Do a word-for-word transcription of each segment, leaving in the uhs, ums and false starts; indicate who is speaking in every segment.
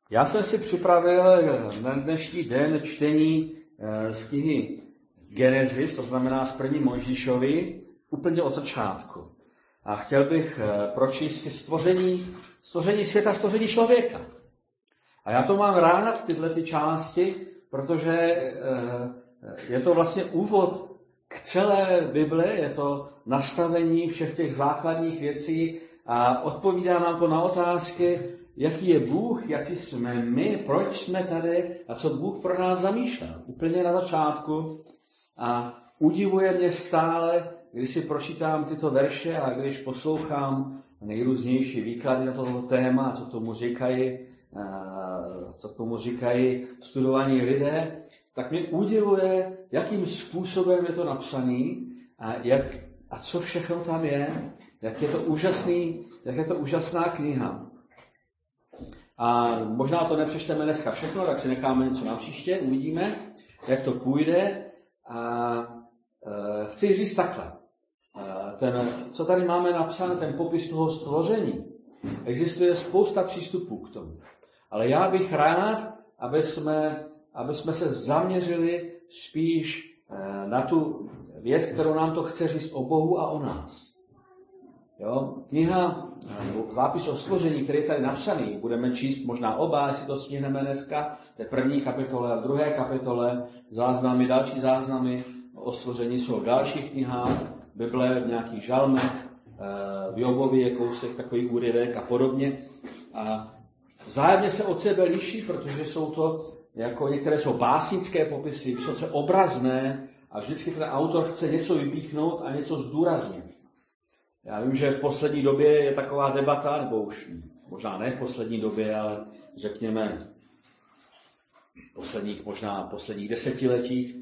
Speaker 1: Já jsem si připravil na dnešní den čtení z knihy Genesis, to znamená z první Mojžíšovi, úplně od začátku. A chtěl bych pročíst si stvoření, stvoření světa, stvoření člověka. A já to mám rád, tyhle ty části, protože je to vlastně úvod k celé Bibli, je to nastavení všech těch základních věcí a odpovídá nám to na otázky, jaký je Bůh, jaký jsme my, proč jsme tady a co Bůh pro nás zamýšlel. Úplně na začátku. A udivuje mě stále, když si pročítám tyto verše a když poslouchám nejrůznější výklady na toto téma, co tomu říkají, co tomu říkají studovaní lidé, tak mě udivuje, jakým způsobem je to napsané a, jak, a co všechno tam je, jak je to úžasný, jak je to úžasná kniha. A možná to nepřečteme dneska všechno, tak si necháme něco na příště, uvidíme, jak to půjde. A e, chci říct takhle. E, ten, co tady máme napsané, ten popis toho stvoření, existuje spousta přístupů k tomu. Ale já bych rád, aby jsme, aby jsme se zaměřili spíš e, na tu věc, kterou nám to chce říct o Bohu a o nás. Jo? Kniha, zápis o stvoření, který je tady napsaný, budeme číst možná oba, jestli to stihneme dneska, to je první kapitole a druhé kapitole, záznamy, další záznamy o stvoření jsou v dalších knihách, Bible v nějakých žalmech, v Jobově je kousek takových úryvek a podobně. A vzájemně se od sebe liší, protože jsou to, jako některé jsou básnické popisy, vysoce obrazné a vždycky ten autor chce něco vypíchnout a něco zdůraznit. Já vím, že v poslední době je taková debata, nebo už možná ne v poslední době, ale řekněme posledních, možná posledních desetiletích,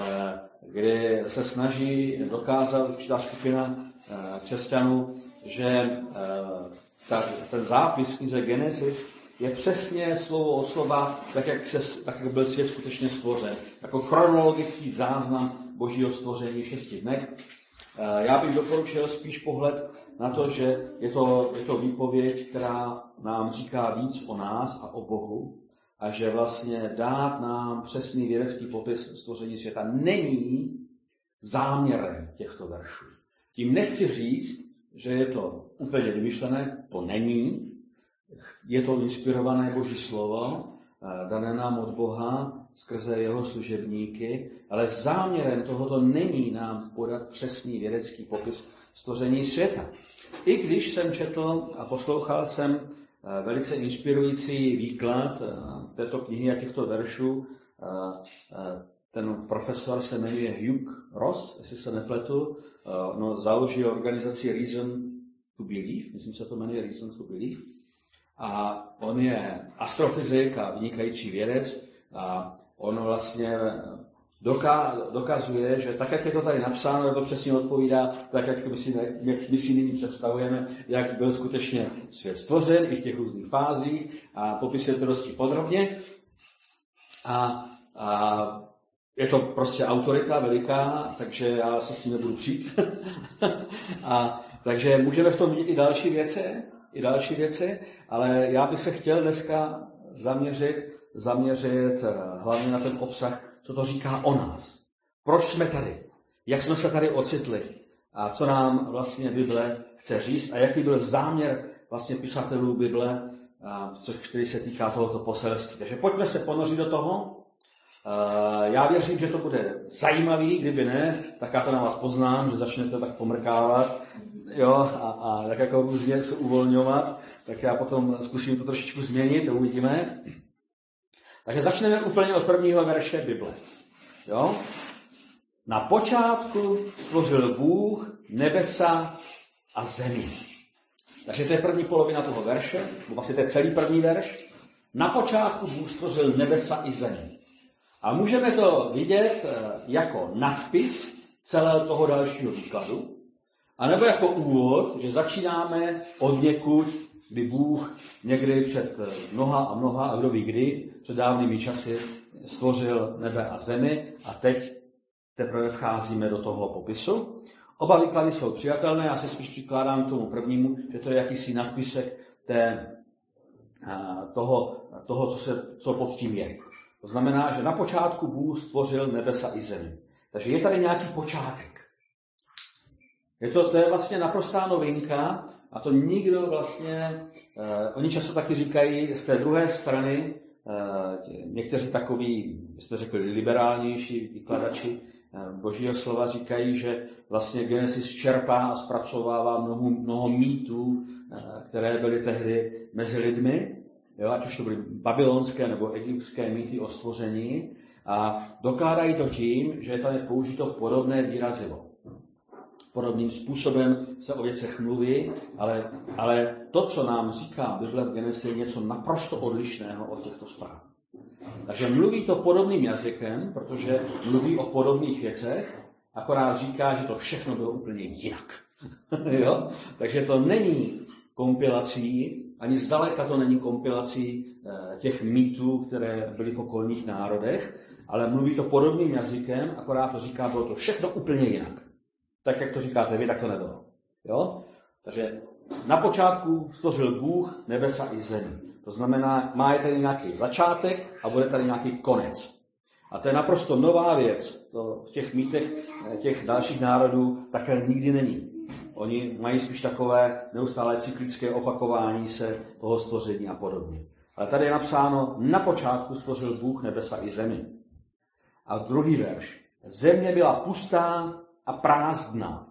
Speaker 1: kdy se snaží dokázat určitá skupina křesťanů, že ta, ten zápis v knize Genesis je přesně slovo od slova, tak jak, se, tak jak byl svět skutečně stvořen. Jako chronologický záznam Božího stvoření v šesti dnech. Já bych doporučil spíš pohled na to, že je to, je to výpověď, která nám říká víc o nás a o Bohu a že vlastně dát nám přesný vědecký popis stvoření světa není záměrem těchto veršů. Tím nechci říct, že je to úplně vymyšlené, to není. Je to inspirované Boží slovo, dané nám od Boha skrze jeho služebníky, ale záměrem tohoto není nám podat přesný vědecký popis stvoření světa. I když jsem četl a poslouchal jsem velice inspirující výklad této knihy a těchto veršů, ten profesor se jmenuje Hugh Ross, jestli se nepletu, no, založil organizaci Reason to Believe, myslím, že to jmenuje Reason to Believe, a on je astrofyzik a vynikající vědec a on vlastně dokazuje, že tak, jak je to tady napsáno, to přesně odpovídá, tak, jak my si, jak my si nyní představujeme, jak byl skutečně svět stvořen i v těch různých fázích a popisuje to dosti podrobně. A, a je to prostě autorita veliká, takže já se s tím nebudu přijít. A takže můžeme v tom vidět i další věci, i další věci, ale já bych se chtěl dneska zaměřit, zaměřit hlavně na ten obsah, co to říká o nás. Proč jsme tady? Jak jsme se tady ocitli? A co nám vlastně Bible chce říct? A jaký byl záměr vlastně pisatelů Bible, což, který se týká tohoto poselství. Takže pojďme se ponořit do toho. Já věřím, že to bude zajímavý, kdyby ne, tak já to na vás poznám, že začnete tak pomrkávat, jo, a, a tak jako různě se uvolňovat, tak já potom zkusím to trošičku změnit, to uvidíme. Takže začneme úplně od prvního verše Bible. Jo? Na počátku stvořil Bůh nebesa a zemi. Takže to je první polovina toho verše, vlastně to je celý první verš. Na počátku Bůh stvořil nebesa i zemi. A můžeme to vidět jako nadpis celého toho dalšího výkladu, anebo jako úvod, že začínáme od někud, kdy Bůh někdy před mnoha a mnoha, a kdo ví kdy, před dávnými časy stvořil nebe a zemi a teď teprve vcházíme do toho popisu. Oba výklady jsou přijatelné, já se spíš přikládám k tomu prvnímu, že to je jakýsi nadpisek té, toho, toho co, se, co pod tím je. To znamená, že na počátku Bůh stvořil nebesa i zemi. Takže je tady nějaký počátek. Je to, to je vlastně naprostá novinka a to nikdo vlastně, eh, oni často taky říkají z té druhé strany, eh, někteří takoví, byste řekli, liberálnější vykladači eh, Božího slova říkají, že vlastně Genesis čerpá a zpracovává mnoho, mnoho mýtů, eh, které byly tehdy mezi lidmi, jo, ať už to byly babylonské nebo egyptské mýty o stvoření, a dokládají to tím, že je tady použito podobné výrazivo. Podobným způsobem se o věcech mluví, ale, ale to, co nám říká Bible v Genesi, je něco naprosto odlišného od těchto zpráv. Takže mluví to podobným jazykem, protože mluví o podobných věcech, akorát říká, že to všechno bylo úplně jinak. Jo? Takže to není kompilací, ani zdaleka to není kompilací těch mýtů, které byly v okolních národech, ale mluví to podobným jazykem, akorát to říká, bylo to všechno úplně jinak. Tak, jak to říkáte vy, tak to nebylo. Jo? Takže na počátku stvořil Bůh nebesa i zemi. To znamená, má je tady nějaký začátek a bude tady nějaký konec. A to je naprosto nová věc. To v těch mýtech těch dalších národů takhle nikdy není. Oni mají spíš takové neustále cyklické opakování se toho stvoření a podobně. Ale tady je napsáno, na počátku stvořil Bůh nebesa i zemi. A druhý verš. Země byla pustá a prázdná.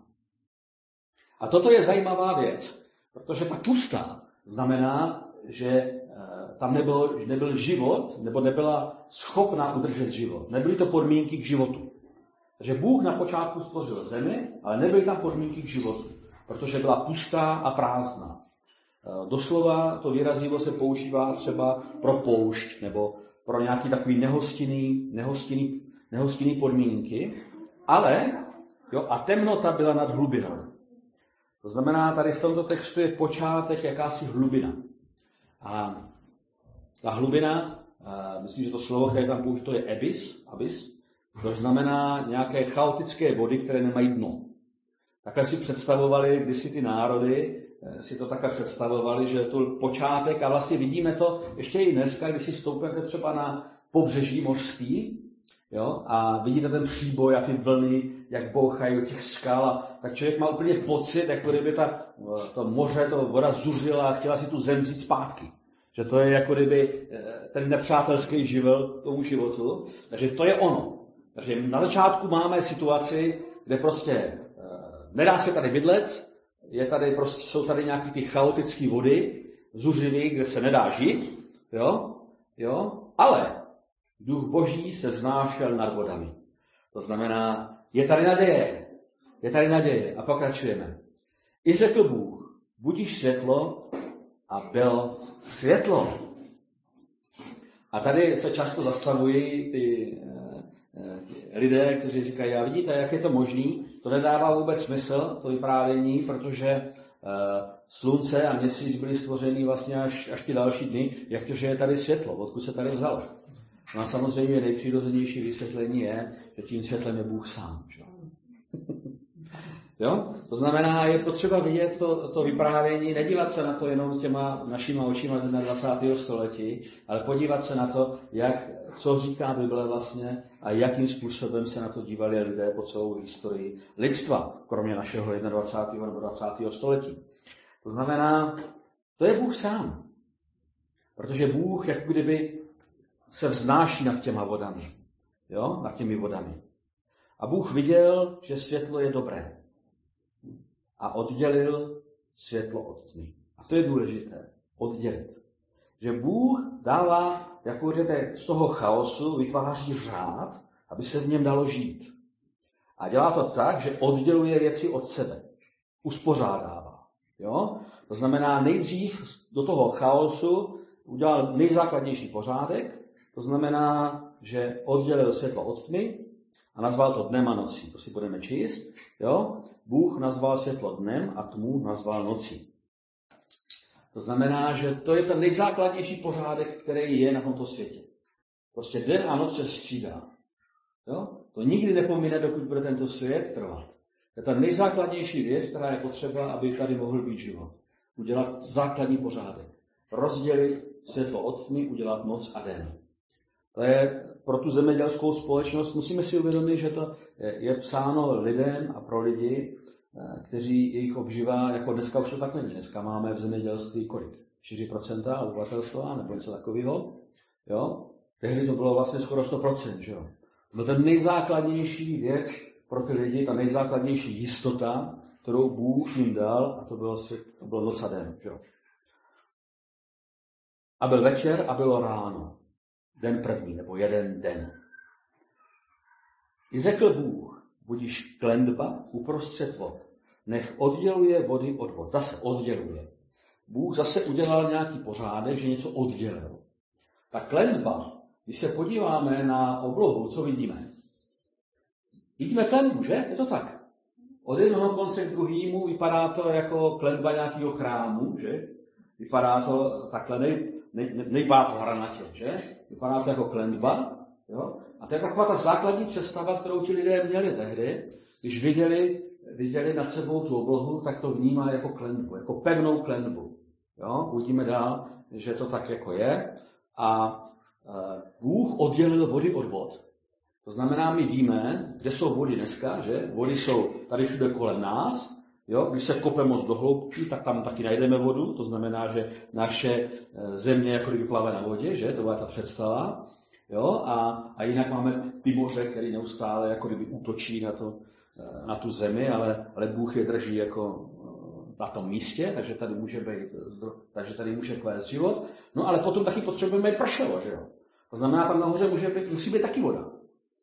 Speaker 1: A toto je zajímavá věc, protože ta pustá znamená, že tam nebyl, nebyl život, nebo nebyla schopná udržet život. Nebyly to podmínky k životu. Takže Bůh na počátku stvořil zemi, ale nebyly tam podmínky k životu, protože byla pustá a prázdná. Doslova to výrazivo se používá třeba pro poušť, nebo pro nějaký takový nehostinný, nehostinný, nehostinný podmínky, ale jo, a temnota byla nad hlubinou. To znamená, tady v tomto textu je počátek jakási hlubina. A ta hlubina, myslím, že to slovo, které tam použito, je ebis, abys, to znamená nějaké chaotické vody, které nemají dno. Takhle si představovali kdysi ty národy, si to takhle představovali, že to počátek, a vlastně vidíme to ještě i dneska, když si stoupnete třeba na pobřeží mořský, jo, a vidíte ten příboj a ty vlny, jak bouchají do těch skal, a tak člověk má úplně pocit, jako kdyby ta, to moře, to voda zuřila a chtěla si tu zem vzít zpátky. Že to je jako kdyby ten nepřátelský živel tomu životu. Takže to je ono. Takže na začátku máme situaci, kde prostě nedá se tady bydlet, je tady prostě, jsou tady nějaké ty chaotické vody, zuřivý, kde se nedá žít, jo, jo, ale duch Boží se vznášel nad vodami. To znamená, je tady naděje, je tady naděje a pokračujeme. I řekl Bůh, budiš světlo a bylo světlo. A tady se často zastavují ty lidé, kteří říkají, a vidíte, jak je to možný, to nedává vůbec smysl, to vyprávění, protože slunce a měsíc byly stvořeny vlastně až, až ty další dny, jak to, že je tady světlo, odkud se tady vzalo. No a samozřejmě nejpřirozenější vysvětlení je, že tím světlem je Bůh sám. Že? Jo? To znamená, je potřeba vidět to, to vyprávění, nedívat se na to jenom s těma našima očima z dvacátého století, ale podívat se na to, jak, co říká Bible vlastně a jakým způsobem se na to dívali lidé po celou historii lidstva, kromě našeho dvacátého nebo dvacátého století. To znamená, to je Bůh sám. Protože Bůh jak kdyby se vznáší nad těma vodami. Jo? Nad těmi vodami. A Bůh viděl, že světlo je dobré. A oddělil světlo od tmy. A to je důležité. Oddělit. Že Bůh dává, jako kdyby z toho chaosu vytváří řád, aby se v něm dalo žít. A dělá to tak, že odděluje věci od sebe. Uspořádává. Jo? To znamená, nejdřív do toho chaosu udělal nejzákladnější pořádek, to znamená, že oddělil světlo od tmy a nazval to dnem a nocí. To si budeme číst. Jo? Bůh nazval světlo dnem a tmu nazval nocí. To znamená, že to je ten nejzákladnější pořádek, který je na tomto světě. Prostě den a noc se střídá. Jo? To nikdy nepomine, dokud bude tento svět trvat. To je ta nejzákladnější věc, která je potřeba, aby tady mohl být život. Udělat základní pořádek. Rozdělit světlo od tmy, udělat noc a den. To je pro tu zemědělskou společnost, musíme si uvědomit, že to je psáno lidem a pro lidi, kteří jejich obživa, jako dneska už to tak není. Dneska máme v zemědělství kolik? čtyři procenta obyvatelstva nebo něco takového. Jo? Tehdy to bylo vlastně skoro sto procent. Že jo? To byl ten nejzákladnější věc pro ty lidi, ta nejzákladnější jistota, kterou Bůh jim dal, a to bylo, svět, to bylo noc a den. Že jo? A byl večer a bylo ráno. Den první, nebo jeden den. I řekl Bůh, budíš klenba uprostřed vod. Nech odděluje vody od vod. Zase odděluje. Bůh zase udělal nějaký pořádek, že něco oddělil. Ta klenba, když se podíváme na oblohu, co vidíme? Vidíme klenbu, že? Je to tak. Od jednoho konce k druhému vypadá to jako klenba nějakého chrámu, že? Vypadá to takhle, nej, nej, nejvypadá to hranatě, že? Vypadá to jako klenba, jo? A to je taková ta základní představa, kterou ti lidé měli tehdy, když viděli, viděli nad sebou tu oblohu, tak to vnímali jako klenbu, jako pevnou klenbu. Jo? Uvidíme dál, že to tak jako je. A Bůh oddělil vody od vod. To znamená, my víme, kde jsou vody dneska, že? Vody jsou tady všude kolem nás. Jo? Když se kope moc do hloubky, tak tam taky najdeme vodu. To znamená, že naše země jako kdyby plave na vodě, že? To byla ta představa. Jo? A, a jinak máme ty moře, které neustále jako kdyby útočí na, to, na tu zemi, ale, ale Bůh je drží jako na tom místě, takže tady může být, takže tady může kvést život. No ale potom taky potřebujeme i pršelo, že jo? To znamená, tam nahoře může být, musí být taky voda.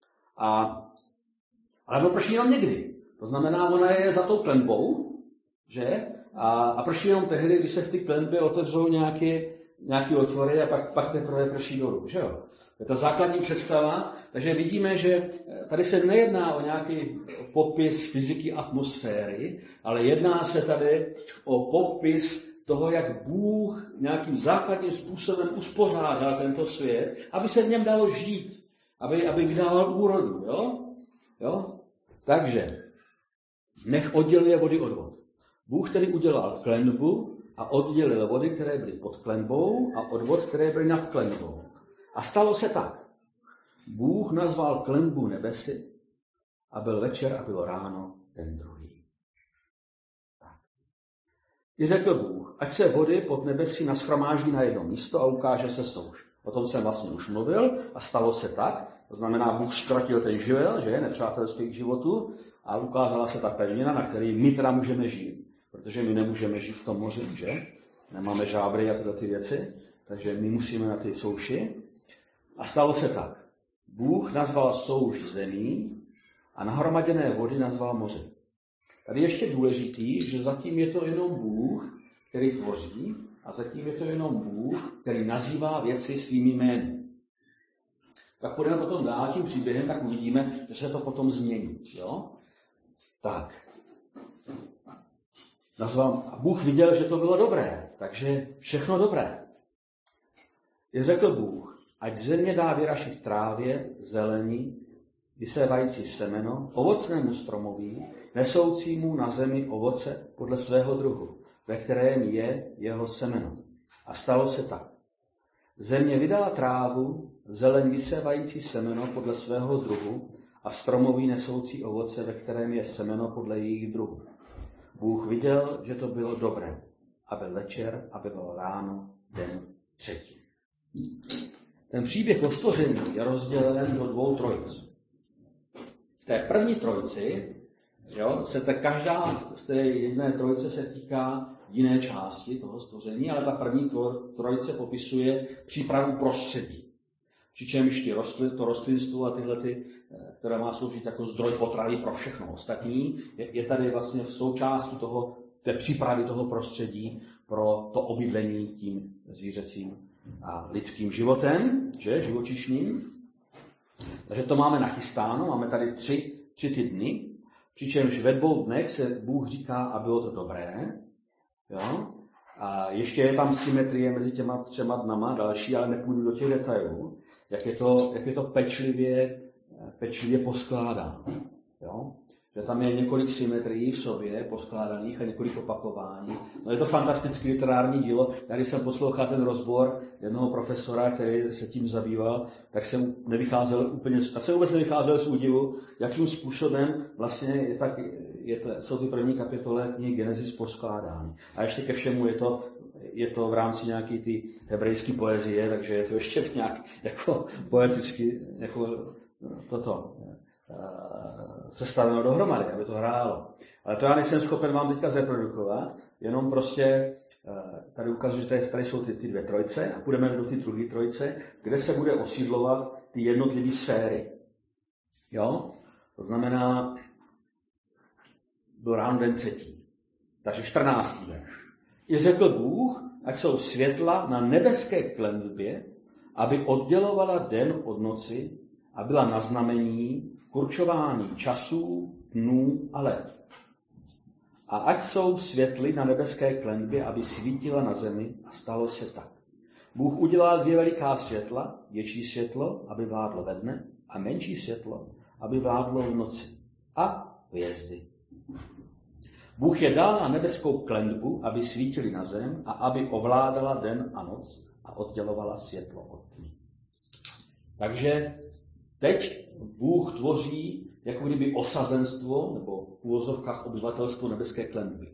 Speaker 1: A, ale to prší jenom někdy. To znamená, ona je za tou klenbou, že? A, a prší jenom tehdy, když se v ty klenbě otevřou nějaké, nějaké otvory a pak, pak teprve prší dolů, že jo? To je ta základní představa. Takže vidíme, že tady se nejedná o nějaký popis fyziky atmosféry, ale jedná se tady o popis toho, jak Bůh nějakým základním způsobem uspořádal tento svět, aby se v něm dalo žít, aby, aby dával úrodu. Jo? Jo? Takže nech odděluje vody od vod. Bůh tedy udělal klenbu a oddělil vody, které byly pod klenbou, a od vod, které byly nad klenbou. A stalo se tak. Bůh nazval klenbu nebesy a byl večer a bylo ráno den druhý. Tak. I řekl Bůh, ať se vody pod nebesí nashromáždí na jedno místo a ukáže se souš. O tom jsem vlastně už mluvil a stalo se tak. To znamená, Bůh ztratil ten živel, že je nepřátelství k životu, a ukázala se ta pevnina, na které my teda můžeme žít. Protože my nemůžeme žít v tom moři, že? Nemáme žábry a tyhle ty věci, takže my musíme na ty souši. A stalo se tak. Bůh nazval souš zemí a nahromaděné vody nazval moře. Tady ještě důležitý, že zatím je to jenom Bůh, který tvoří, a zatím je to jenom Bůh, který nazývá věci svými jmény. Tak půjdeme potom dál tím příběhem, tak uvidíme, že se to potom změní. Jo? Tak. Nazval, a Bůh viděl, že to bylo dobré, takže všechno dobré. I řekl Bůh, ať země dá vyrašit trávě, zelení, vysévající semeno, ovocnému stromoví, nesoucímu na zemi ovoce podle svého druhu, ve kterém je jeho semeno. A stalo se tak. Země vydala trávu, zeleň vysévající semeno podle svého druhu a stromoví nesoucí ovoce, ve kterém je semeno podle jejich druhu. Bůh viděl, že to bylo dobré, a byl večer, a bylo ráno, den třetí. Ten příběh o stvoření je rozdělen do dvou trojic. V té první trojici, jo, se ta každá z té jedné trojice se týká jiné části toho stvoření, ale ta první trojice popisuje přípravu prostředí. Přičemž ty rostlin, to rostlinstvo a tyhle, ty, které má sloužit jako zdroj potravy pro všechno ostatní, je, je tady vlastně v součástí toho, té přípravy toho prostředí pro to obydlení tím zvířecím a lidským životem, že, živočišným. Takže to máme nachystáno, máme tady tři, tři ty dny, přičemž ve dvou dnech se Bůh říká, a bylo to dobré. Jo? A ještě je tam symetrie mezi těma třema dnama další, ale nepůjdu do těch detailů, jak je to, jak je to pečlivě, pečlivě poskládáno. Jo? že tam je několik symetrií v sobě poskládaných a několik opakování. No je to fantastické literární dílo. Já když jsem poslouchal ten rozbor jednoho profesora, který se tím zabýval, tak jsem nevycházel úplně, tak jsem vůbec nevycházel z údivu, jakým způsobem vlastně je tak, je to, jsou ty první kapitole knihy Genesis poskládány. A ještě ke všemu je to, je to v rámci nějaké ty hebrejské poezie, takže je to ještě nějak jako poeticky, jako toto sestaveno dohromady, aby to hrálo. Ale to já nejsem schopen vám teďka zreprodukovat, jenom prostě tady ukazuji, že tady, tady jsou ty, ty dvě trojce a půjdeme do ty druhé trojce, kde se bude osídlovat ty jednotlivé sféry. Jo? To znamená do ráno den třetí. Takže čtrnáctý verš. I řekl Bůh, ať jsou světla na nebeské klenbě, aby oddělovala den od noci a byla na znamení určování časů, dnů a let. A ať jsou světly na nebeské klenbě, aby svítila na zemi, a stalo se tak. Bůh udělal dvě veliká světla, větší světlo, aby vládlo ve dne, a menší světlo, aby vládlo v noci. A hvězdy. Bůh je dal na nebeskou klenbu, aby svítili na zem a aby ovládala den a noc a oddělovala světlo od tmy. Takže teď Bůh tvoří jako kdyby osazenstvo nebo v uvozovkách obyvatelstvo nebeské klenby.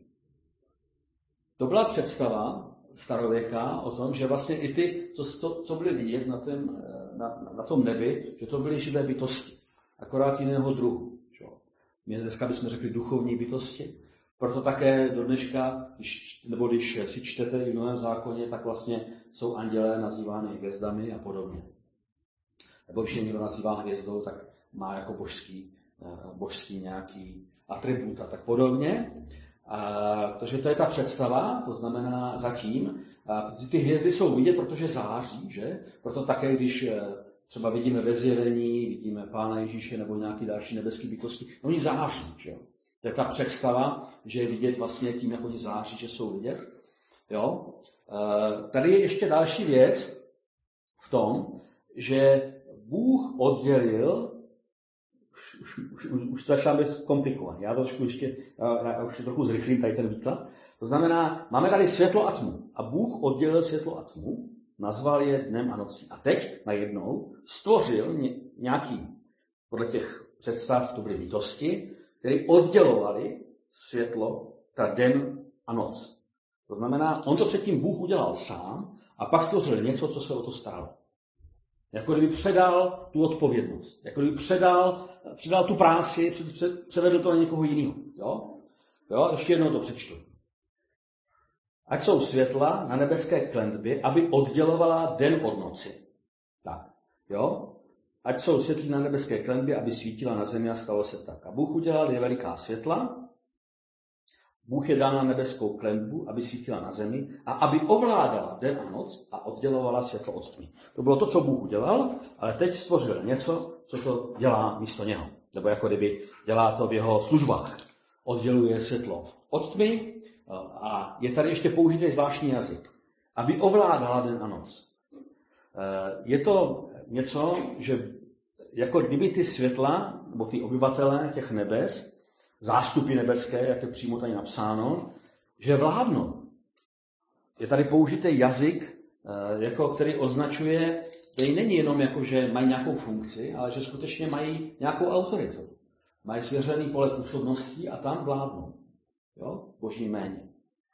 Speaker 1: To byla představa starověká o tom, že vlastně i ty, co, co, co byly vidět na, tém, na, na tom nebi, že to byly živé bytosti, akorát jiného druhu. My dneska bychom řekli duchovní bytosti. Proto také do dneška, když, nebo když si čtete i v Novém zákoně, tak vlastně jsou andělé nazývány hvězdami a podobně. Nebo když je někdo nazývá hvězdou, tak má jako božský, božský nějaký atribut a tak podobně. A, takže to je ta představa, to znamená zatím. A ty hvězdy jsou vidět, protože září, že? Proto také, když třeba vidíme ve zjevení, vidíme Pána Ježíše nebo nějaký další nebeský bytosti, no oni září, že jo? To je ta představa, že je vidět vlastně tím, jak oni září, že jsou vidět. Jo? E, tady je ještě další věc v tom, že Bůh oddělil, už, už, už, už to začíná být komplikované, já to trošku ještě, já, já už trochu zrychlím tady ten výklad. To znamená, máme tady světlo a tmu a Bůh oddělil světlo a tmu, nazval je dnem a nocí. A teď najednou stvořil nějaký, podle těch představ to byly bytosti, které oddělovali světlo, ta den a noc. To znamená, on to předtím Bůh udělal sám a pak stvořil něco, co se o to staralo. Jako kdyby předal tu odpovědnost. Jako kdyby předal, předal tu práci, před, před, převedl to na někoho jiného. Jo? Jo? Ještě jednou to přečtu. Ať jsou světla na nebeské klenbě, aby oddělovala den od noci. Tak. Jo? Ať jsou světly na nebeské klenbě, aby svítila na zemi a stalo se tak. A Bůh udělal dvě veliká světla. Bůh je dal na nebeskou klenbu, aby svítila na zemi a aby ovládala den a noc a oddělovala světlo od tmy. To bylo to, co Bůh udělal, ale teď stvořil něco, co to dělá místo něho. Nebo jako kdyby dělá to v jeho službách. Odděluje světlo od tmy a je tady ještě použitý zvláštní jazyk. Aby ovládala den a noc. Je to něco, že jako kdyby ty světla, nebo ty obyvatelé těch nebes, zástupy nebeské, jak je přímo tady napsáno, že vládnou. Je tady použitý jazyk, jako, který označuje, který není jenom jako, že mají nějakou funkci, ale že skutečně mají nějakou autoritu. Mají svěřený pole působností a tam vládnou. Jo? Boží jméně.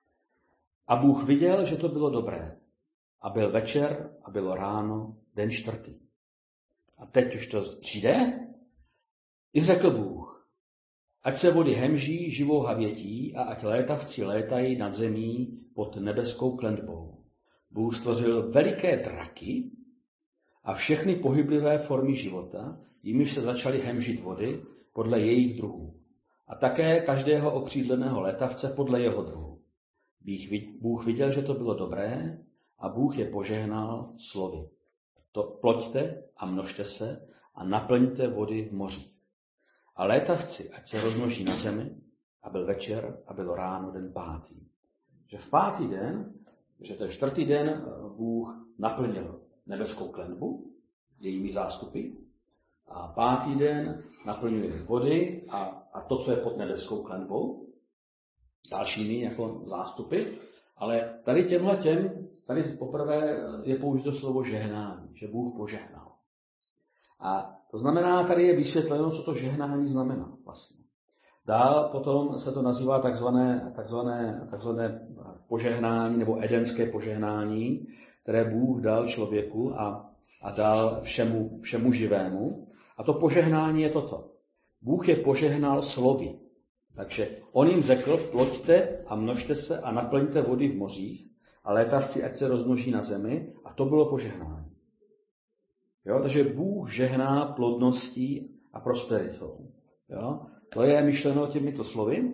Speaker 1: A Bůh viděl, že to bylo dobré. A byl večer a bylo ráno, den čtvrtý. A teď už to přijde. I řekl Bůh, ať se vody hemží živou havětí a ať létavci létají nad zemí pod nebeskou klenbou. Bůh stvořil veliké draky a všechny pohyblivé formy života, jimiž se začaly hemžit vody podle jejich druhů. A také každého okřídleného létavce podle jeho druhu. Bůh viděl, že to bylo dobré a Bůh je požehnal slovy. To ploďte a množte se a naplňte vody v mořích. A létavci, ať se rozmnoží na zemi, a byl večer a bylo ráno den pátý. Že v pátý den, že to je čtvrtý den, Bůh naplnil nebeskou klenbu, jejími zástupy, A pátý den naplňuje vody a, a to, co je pod nebeskou klenbou, dalšími jako zástupy. Ale tady těmhle těm, tady poprvé je použito slovo žehnání, že Bůh požehnal. A to znamená, tady je vysvětleno, co to žehnání znamená vlastně. Dál potom se to nazývá takzvané, takzvané, takzvané požehnání nebo edenské požehnání, které Bůh dal člověku a, a dal všemu, všemu živému. A to požehnání je toto. Bůh je požehnal slovy. Takže on jim řekl, ploďte a množte se a naplňte vody v mořích a létavci ať se rozmnoží na zemi. A to bylo požehnání. Jo? Takže Bůh žehná plodností a prosperitou. Jo? To je myšleno těmito slovy.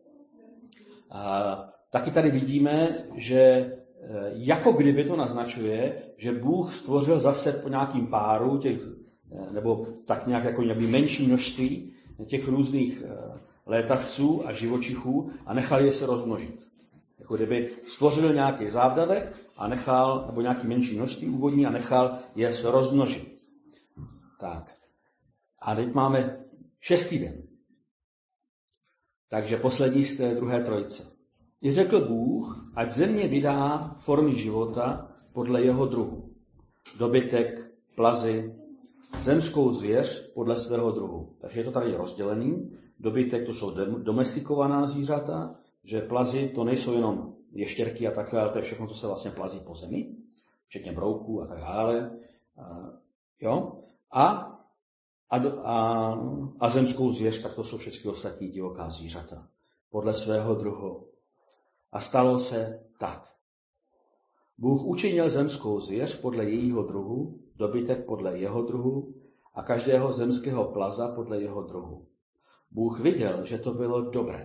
Speaker 1: A taky tady vidíme, že jako kdyby to naznačuje, že Bůh stvořil zase po nějakým páru, těch, nebo tak nějak jako menší množství těch různých létavců a živočichů a nechal je se rozmnožit. Jako kdyby stvořil nějaký závdavek a nechal, nebo nějaký menší množství úvodní a nechal je se rozmnožit. Tak. A teď máme šestý den. Takže poslední z té druhé trojice. I řekl Bůh, ať země vydá formy života podle jeho druhu. Dobytek, plazy, zemskou zvěř podle svého druhu. Takže je to tady rozdělený. Dobytek to jsou domestikovaná zvířata, že plazy to nejsou jenom ještěrky a takhle, ale to je všechno, co se vlastně plazí po zemi, včetně brouků a tak dále. A, jo? A, a, a, a zemskou zvěř, tak to jsou všechny ostatní divoká zvířata podle svého druhu. A stalo se tak. Bůh učinil zemskou zvěř podle jejího druhu, dobytek podle jeho druhu a každého zemského plaza podle jeho druhu. Bůh viděl, že to bylo dobré.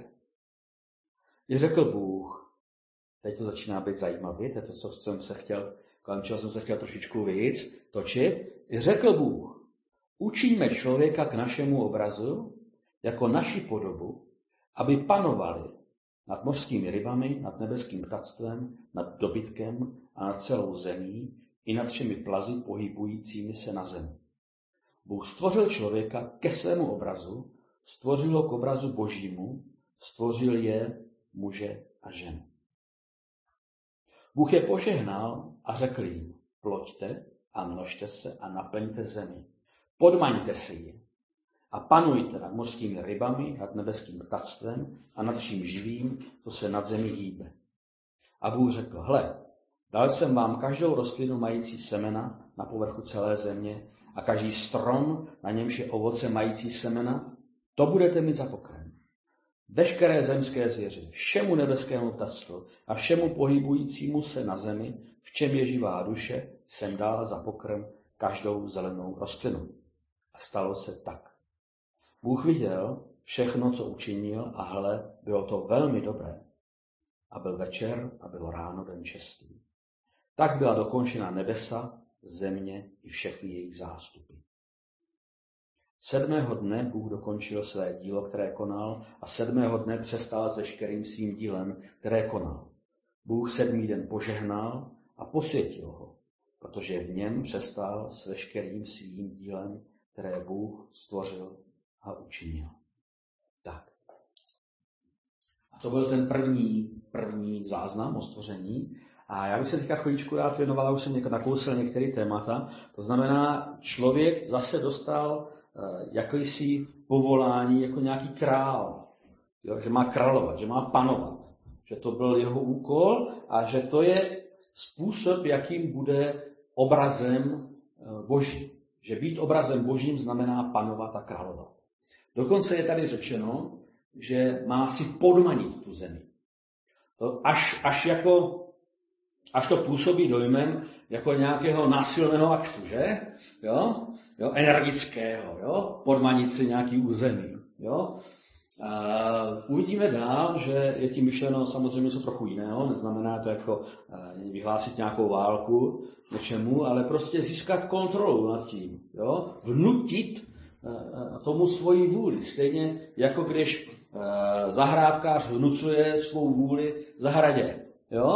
Speaker 1: I řekl Bůh, teď to začíná být zajímavé, to je to, co jsem se chtěl, kolem čeho jsem se chtěl trošičku víc točit. I řekl Bůh, učíme člověka k našemu obrazu, jako naši podobu, aby panovali nad mořskými rybami, nad nebeským ptactvem, nad dobytkem a nad celou zemí i nad všemi plazy pohybujícími se na zemi. Bůh stvořil člověka ke svému obrazu, stvořil ho k obrazu Božímu, stvořil je muže a ženu. Bůh je požehnal a řekl jim, ploďte a množte se a naplňte zemi. Podmaňte si ji a panujte nad mořskými rybami, nad nebeským ptactvem a nad vším živým, co se nad zemi hýbe. A Bůh řekl, hle, dal jsem vám každou rostlinu mající semena na povrchu celé země a každý strom, na němž je ovoce mající semena, to budete mít za pokrm. Veškeré zemské zvěři, všemu nebeskému ptactvu a všemu pohybujícímu se na zemi, v čem je živá duše, jsem dal za pokrm každou zelenou rostlinu. A stalo se tak. Bůh viděl všechno, co učinil, a hle, bylo to velmi dobré. A byl večer a bylo ráno den šestý. Tak byla dokončena nebesa, země i všechny jejich zástupy. Sedmého dne Bůh dokončil své dílo, které konal, a sedmého dne přestal s veškerým svým dílem, které konal. Bůh sedmý den požehnal a posvětil ho, protože v něm přestal s veškerým svým dílem, které Bůh stvořil a učinil. Tak. A to byl ten první, první záznam o stvoření. A já bych se teďka chvíličku rád věnoval, už jsem nakousil některé témata. To znamená, člověk zase dostal jakýsi povolání jako nějaký král, jo, že má královat, že má panovat, že to byl jeho úkol a že to je způsob, jakým bude obrazem Boží. Že být obrazem Božím znamená panovat a královat. Dokonce je tady řečeno, že má si podmanit tu zemi. To až, až, jako, až to působí dojmem jako nějakého násilného aktu, že? Jo? Jo, energického, jo? Podmanit si nějaký území. Jo? A uvidíme dál, že je tím myšleno samozřejmě něco trochu jiného, neznamená to jako vyhlásit nějakou válku něčemu, ale prostě získat kontrolu nad tím, jo? Vnutit tomu svoji vůli. Stejně jako když zahrádkář vnucuje svou vůli zahradě. Jo?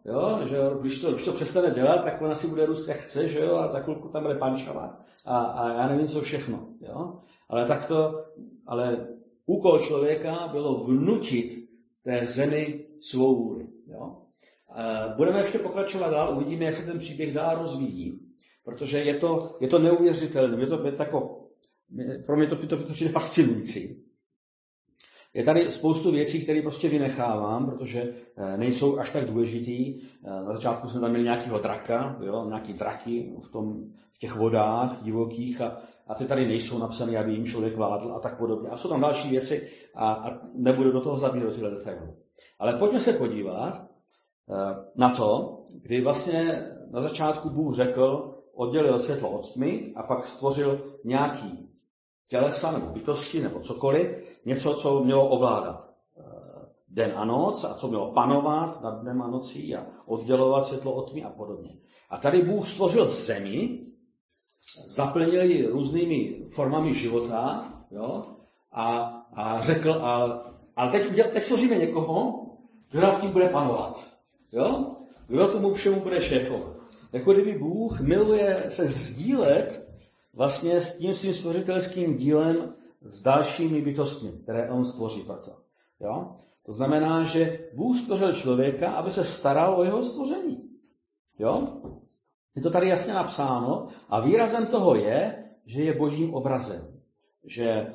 Speaker 1: Jo? Že jo? Když, to, když to přestane dělat, tak ona si bude růst jak chce, že jo? A za chvilku tam bude pančovat a, a já nevím co všechno. Jo? Ale tak to, ale úkol člověka bylo vnutit té zemi svou vůli. Jo? Budeme ještě pokračovat dál, uvidíme, jak se ten příběh dál rozvíjí, protože je to, je to neuvěřitelné, je to, je to jako, pro mě to, to, to, to je fascinující. Je tady spoustu věcí, které prostě vynechávám, protože nejsou až tak důležitý. Na začátku jsme tam měli nějakého draka, jo, nějaký draky v, tom, v těch vodách divokých a, a ty tady nejsou napsané, aby jim člověk vládl a tak podobně. A jsou tam další věci a, a nebudu do toho zabírat tyhle detaily. Ale pojďme se podívat na to, kdy vlastně na začátku Bůh řekl, oddělil světlo od tmy a pak stvořil nějaký tělesa nebo bytosti nebo cokoliv, něco, co mělo ovládat den a noc a co mělo panovat nad dnem a nocí a oddělovat světlo od tmy a podobně. A tady Bůh stvořil zemi, zaplnil ji různými formami života, jo, a, a řekl, a, ale teď, teď stvoříme někoho, kdo nad tím bude panovat. Jo? Kdo tomu všemu bude šéfovat. Jako kdyby Bůh miluje se sdílet vlastně s tím svým stvořitelským dílem s dalšími bytostmi, které on stvoří proto. Jo? To znamená, že Bůh stvořil člověka, aby se staral o jeho stvoření. Jo? Je to tady jasně napsáno a výrazem toho je, že je božím obrazem. Že e,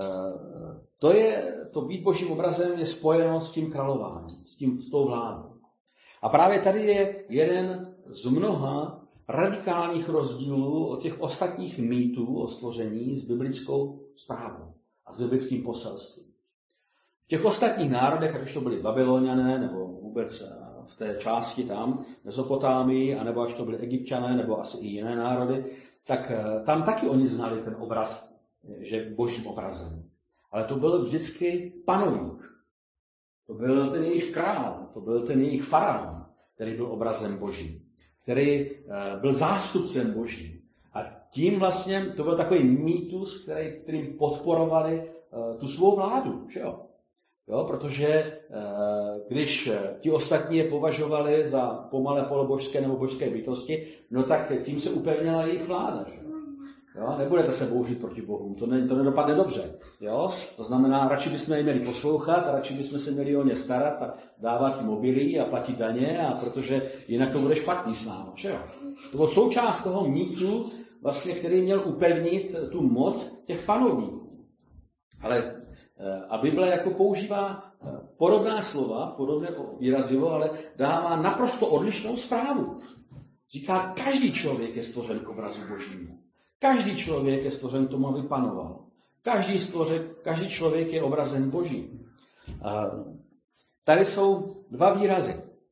Speaker 1: to, je, to být božím obrazem je spojeno s tím králováním, s, tím, s tou vládou. A právě tady je jeden z mnoha radikálních rozdílů od těch ostatních mýtů o stvoření s biblickou zprávou a s biblickým poselstvím. V těch ostatních národech, ať už to byli Babyloniané, nebo vůbec v té části tam, Mezopotámii, anebo až to byli Egypťané, nebo asi i jiné národy, tak tam taky oni znali ten obraz, že božím obrazem. Ale to byl vždycky panovník. To byl ten jejich král, to byl ten jejich faraon, který byl obrazem božím, který byl zástupcem božím. A tím vlastně to byl takový mýtus, který, kterým podporovali tu svou vládu. Že jo? Jo, protože když ti ostatní je považovali za pomalé polobožské nebo božské bytosti, no tak tím se upevnila jejich vláda. Že? Jo? Nebudete se bouřit proti Bohu, to, ne, to nedopadne dobře. Jo? To znamená, radši bychom je měli poslouchat a radši bychom se měli o ně starat a dávat jim obilí a platit daně, a protože jinak to bude špatný s námi. Že jo? To byl součást toho mýtu, vlastně, který měl upevnit tu moc těch panovníků. Ale a Bible jako používá podobná slova, podobné výrazivo, ale dává naprosto odlišnou zprávu. Říká, každý člověk je stvořen k obrazu božímu. Každý člověk je stvořen k tomu, aby panoval. Každý, stvořen, každý člověk je obrazem božím. A tady jsou dva výrazy.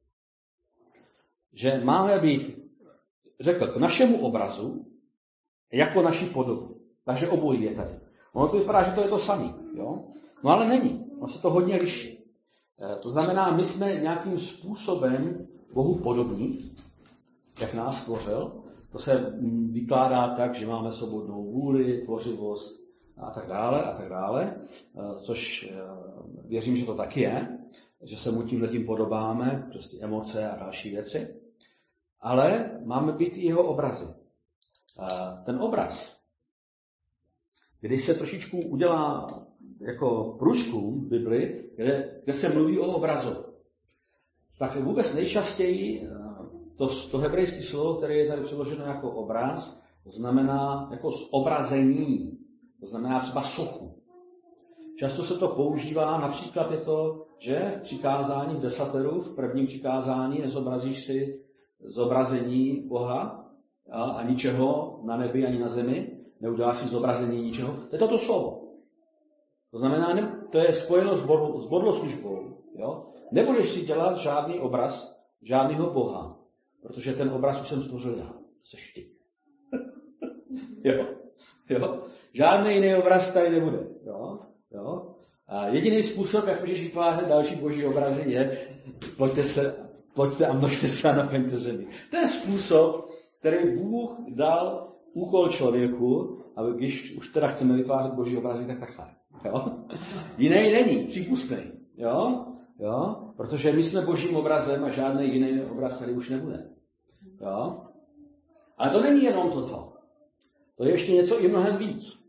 Speaker 1: Že máme být, řekl, k našemu obrazu jako naši podobu. Takže obojí je tady. Ono to vypadá, že to je to samé. Jo? No ale není. Ono se to hodně liší. To znamená, my jsme nějakým způsobem Bohu podobní, jak nás stvořil. To se vykládá tak, že máme svobodnou vůli, tvořivost a tak dále a tak dále. Což věřím, že to taky je, že se mu tímhletím podobáme, přes ty emoce a další věci. Ale máme být i jeho obrazy. Ten obraz, když se trošičku udělá jako průzkum v Bibli, kde, kde se mluví o obrazu, tak vůbec nejčastěji to, to hebrejské slovo, které je tady přeloženo jako obraz, znamená jako zobrazení. To znamená třeba sochu. Často se to používá, například je to, že v přikázání v desateru, v prvním přikázání nezobrazíš si zobrazení Boha a, a ničeho na nebi ani na zemi, neuděláš si zobrazení ničeho. To je toto slovo. To znamená, ne, to je spojeno s, bod, s bodloslužbou. Jo? Nebudeš si dělat žádný obraz žádného Boha, protože ten obraz už jsem stvořil já. Seš ty. jo? Jo? Žádný jiný obraz tady nebude. Jo? Jo? A jediný způsob, jak můžeš vytvářet další boží obrazy, je pojďte, se, pojďte a množte se a naplňte zemi. To je způsob, který Bůh dal úkol člověku, aby když už teda chceme vytvářet boží obrazy, tak takhle. Jo? Jiný není, přípustný. Jo? Jo? Protože my jsme božím obrazem a žádný jiný obraz tady už nebude. Jo? Ale to není jenom toto. To je ještě něco i mnohem víc.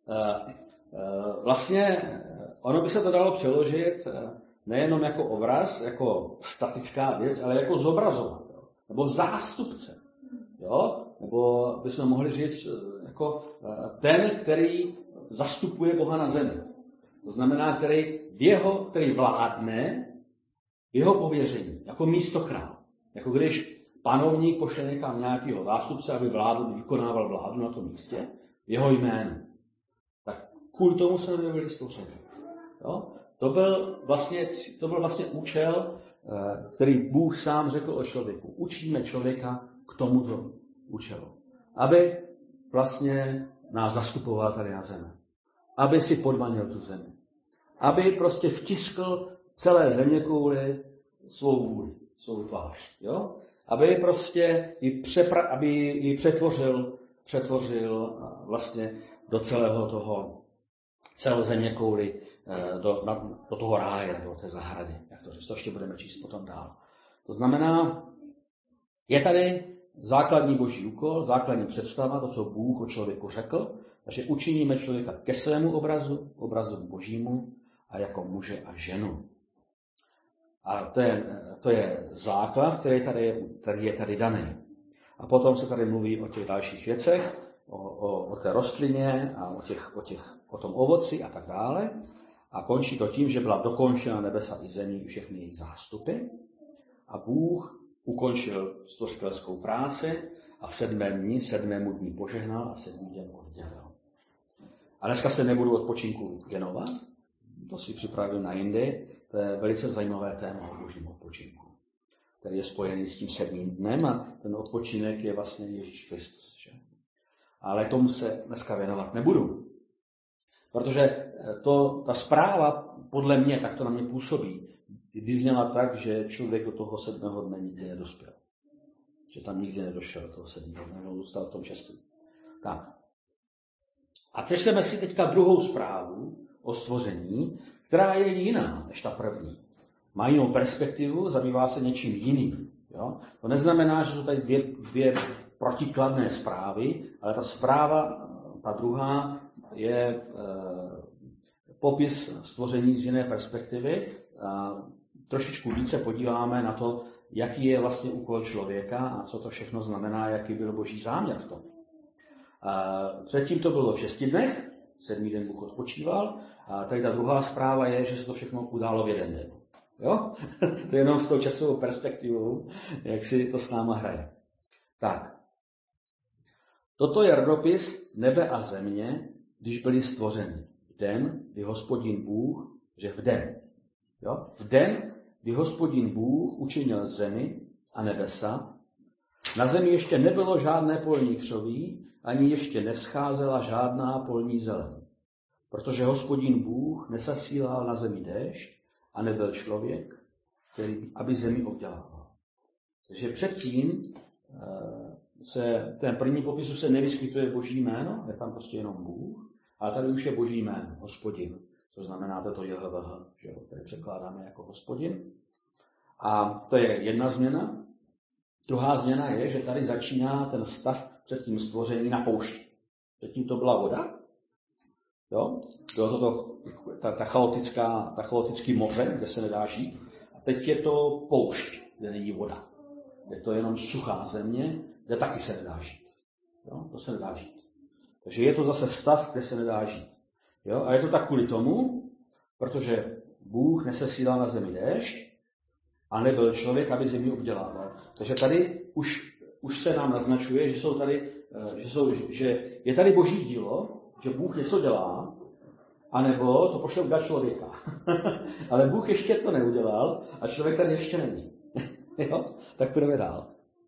Speaker 1: Vlastně ono by se to dalo přeložit nejenom jako obraz, jako statická věc, ale jako zobrazovat. Jo? Nebo zástupce. Jo? Nebo bychom mohli říct jako ten, který zastupuje Boha na zemi. To znamená, který, v jeho, který vládne jeho pověření, jako místokrál. Jako když panovník pošle někam nějakého zástupce, aby vládu, vykonával vládu na tom místě, jeho jménem. Tak kvůli tomu jsme byli stvořeni. To byl vlastně, to byl vlastně účel, který Bůh sám řekl o člověku. Učíme člověka k tomuto účelu. Aby vlastně nás zastupoval tady na zemi. Aby si podmanil tu zemi. Aby prostě vtiskl celé zeměkouli svou vůli, svou tvář. Jo? Aby prostě ji, přepra- aby ji přetvořil, přetvořil vlastně do celého toho, celé zeměkouli, do, na, do toho ráje, do té zahrady. Jak to říct, to ještě budeme číst potom dál. To znamená, je tady základní boží úkol, základní představa, to, co Bůh o člověku řekl, takže učiníme člověka ke svému obrazu, obrazu božímu a jako muže a ženu. A to je, to je základ, který, tady, který je tady daný. A potom se tady mluví o těch dalších věcech, o, o, o té rostlině a o, těch, o, těch, o tom ovoci a tak dále. A končí to tím, že byla dokončena nebesa i zemí i všechny jejich zástupy. A Bůh ukončil stvořitelskou práci a v sedmém dni, sedmému dní požehnal a sedmý den oddělil. A dneska se nebudu odpočinku věnovat, to si připravil na jindy, to je velice zajímavé téma o božím odpočinku, který je spojený s tím sedmým dnem a ten odpočinek je vlastně Ježíš Kristus. Že? Ale tomu se dneska věnovat nebudu. Protože to, ta zpráva, podle mě, tak to na mě působí, vyzněla tak, že člověk do toho sedmého dne nikdy nedospěl. Že tam nikdy nedošel do toho sedmého dne, nebo zůstal v tom šestém. Tak. A přečteme si teďka druhou zprávu o stvoření, která je jiná než ta první. Má jinou perspektivu, zabývá se něčím jiným. Jo? To neznamená, že jsou tady dvě, dvě protikladné zprávy, ale ta zpráva, ta druhá, je e, popis stvoření z jiné perspektivy. A trošičku více podíváme na to, jaký je vlastně úkol člověka a co to všechno znamená, jaký byl boží záměr v tom. A předtím to bylo v šesti dnech, sedmý den Bůh odpočíval, a tady ta druhá zpráva je, že se to všechno událo v jeden den. Jo? To je jenom s tou časovou perspektivou, jak si to s náma hraje. Tak. Toto je rodopis nebe a země, když byly stvořeny. V den, kdy Hospodin Bůh, že v den. Jo? V den, kdy Hospodin Bůh učinil zemi a nebesa, na zemi ještě nebylo žádné polní křoví, ani ještě nescházela žádná polní zeleň. Protože Hospodin Bůh nesasílal na zemi déšť a nebyl člověk, který, aby zemi obdělával. Takže předtím se, ten první popisu se nevyskytuje boží jméno, je tam prostě jenom Bůh, ale tady už je boží jméno, Hospodin. To znamená toto J H V H, že jo, které překládáme jako Hospodin. A to je jedna změna. Druhá změna je, že tady začíná ten stav před tím stvoření na poušti. Předtím to byla voda, jo? Bylo to, to ta, ta, chaotická, ta chaotický moře, kde se nedá žít. A teď je to poušť, kde není voda. Je to jenom suchá země, kde taky se nedá žít. Jo? To se nedá žít. Takže je to zase stav, kde se nedá žít. Jo? A je to tak kvůli tomu, protože Bůh nesesílal na zemi déšť a nebyl člověk, aby zemi obdělával. Takže tady už, už se nám naznačuje, že, jsou tady, že, jsou, že je tady boží dílo, že Bůh něco dělá, anebo to pošle udělat člověka. Ale Bůh ještě to neudělal a člověk tady ještě není. Jo? Tak půjdeme dál.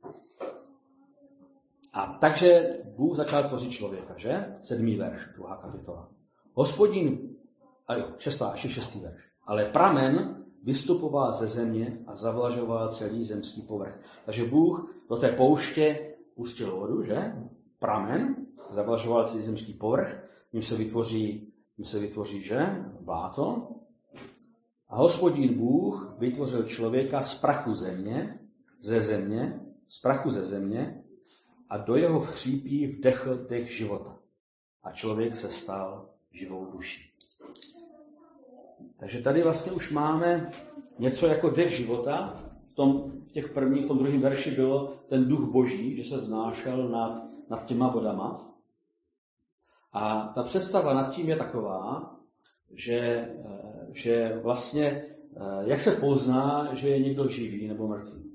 Speaker 1: A takže Bůh začal tvořit člověka, že? Sedmý verš, druhá kapitola. Hospodin, a jo, šestá, ještě šestý verš. Ale pramen vystupoval ze země a zavlažoval celý zemský povrch. Takže Bůh do té pouště pustil vodu, že? Pramen, zavlažoval celý zemský povrch, tím se vytvoří, tím se vytvoří, že? Bláto. A Hospodin Bůh vytvořil člověka z prachu země, ze země, z prachu ze země a do jeho chřípí vdechl dech života. A člověk se stal živou duší. Takže tady vlastně už máme něco jako dech života. V, tom, v těch prvních, v tom druhém verši bylo ten duch boží, že se vznášel nad, nad těma vodama. A ta představa nad tím je taková, že, že vlastně, jak se pozná, že je někdo živý nebo mrtvý?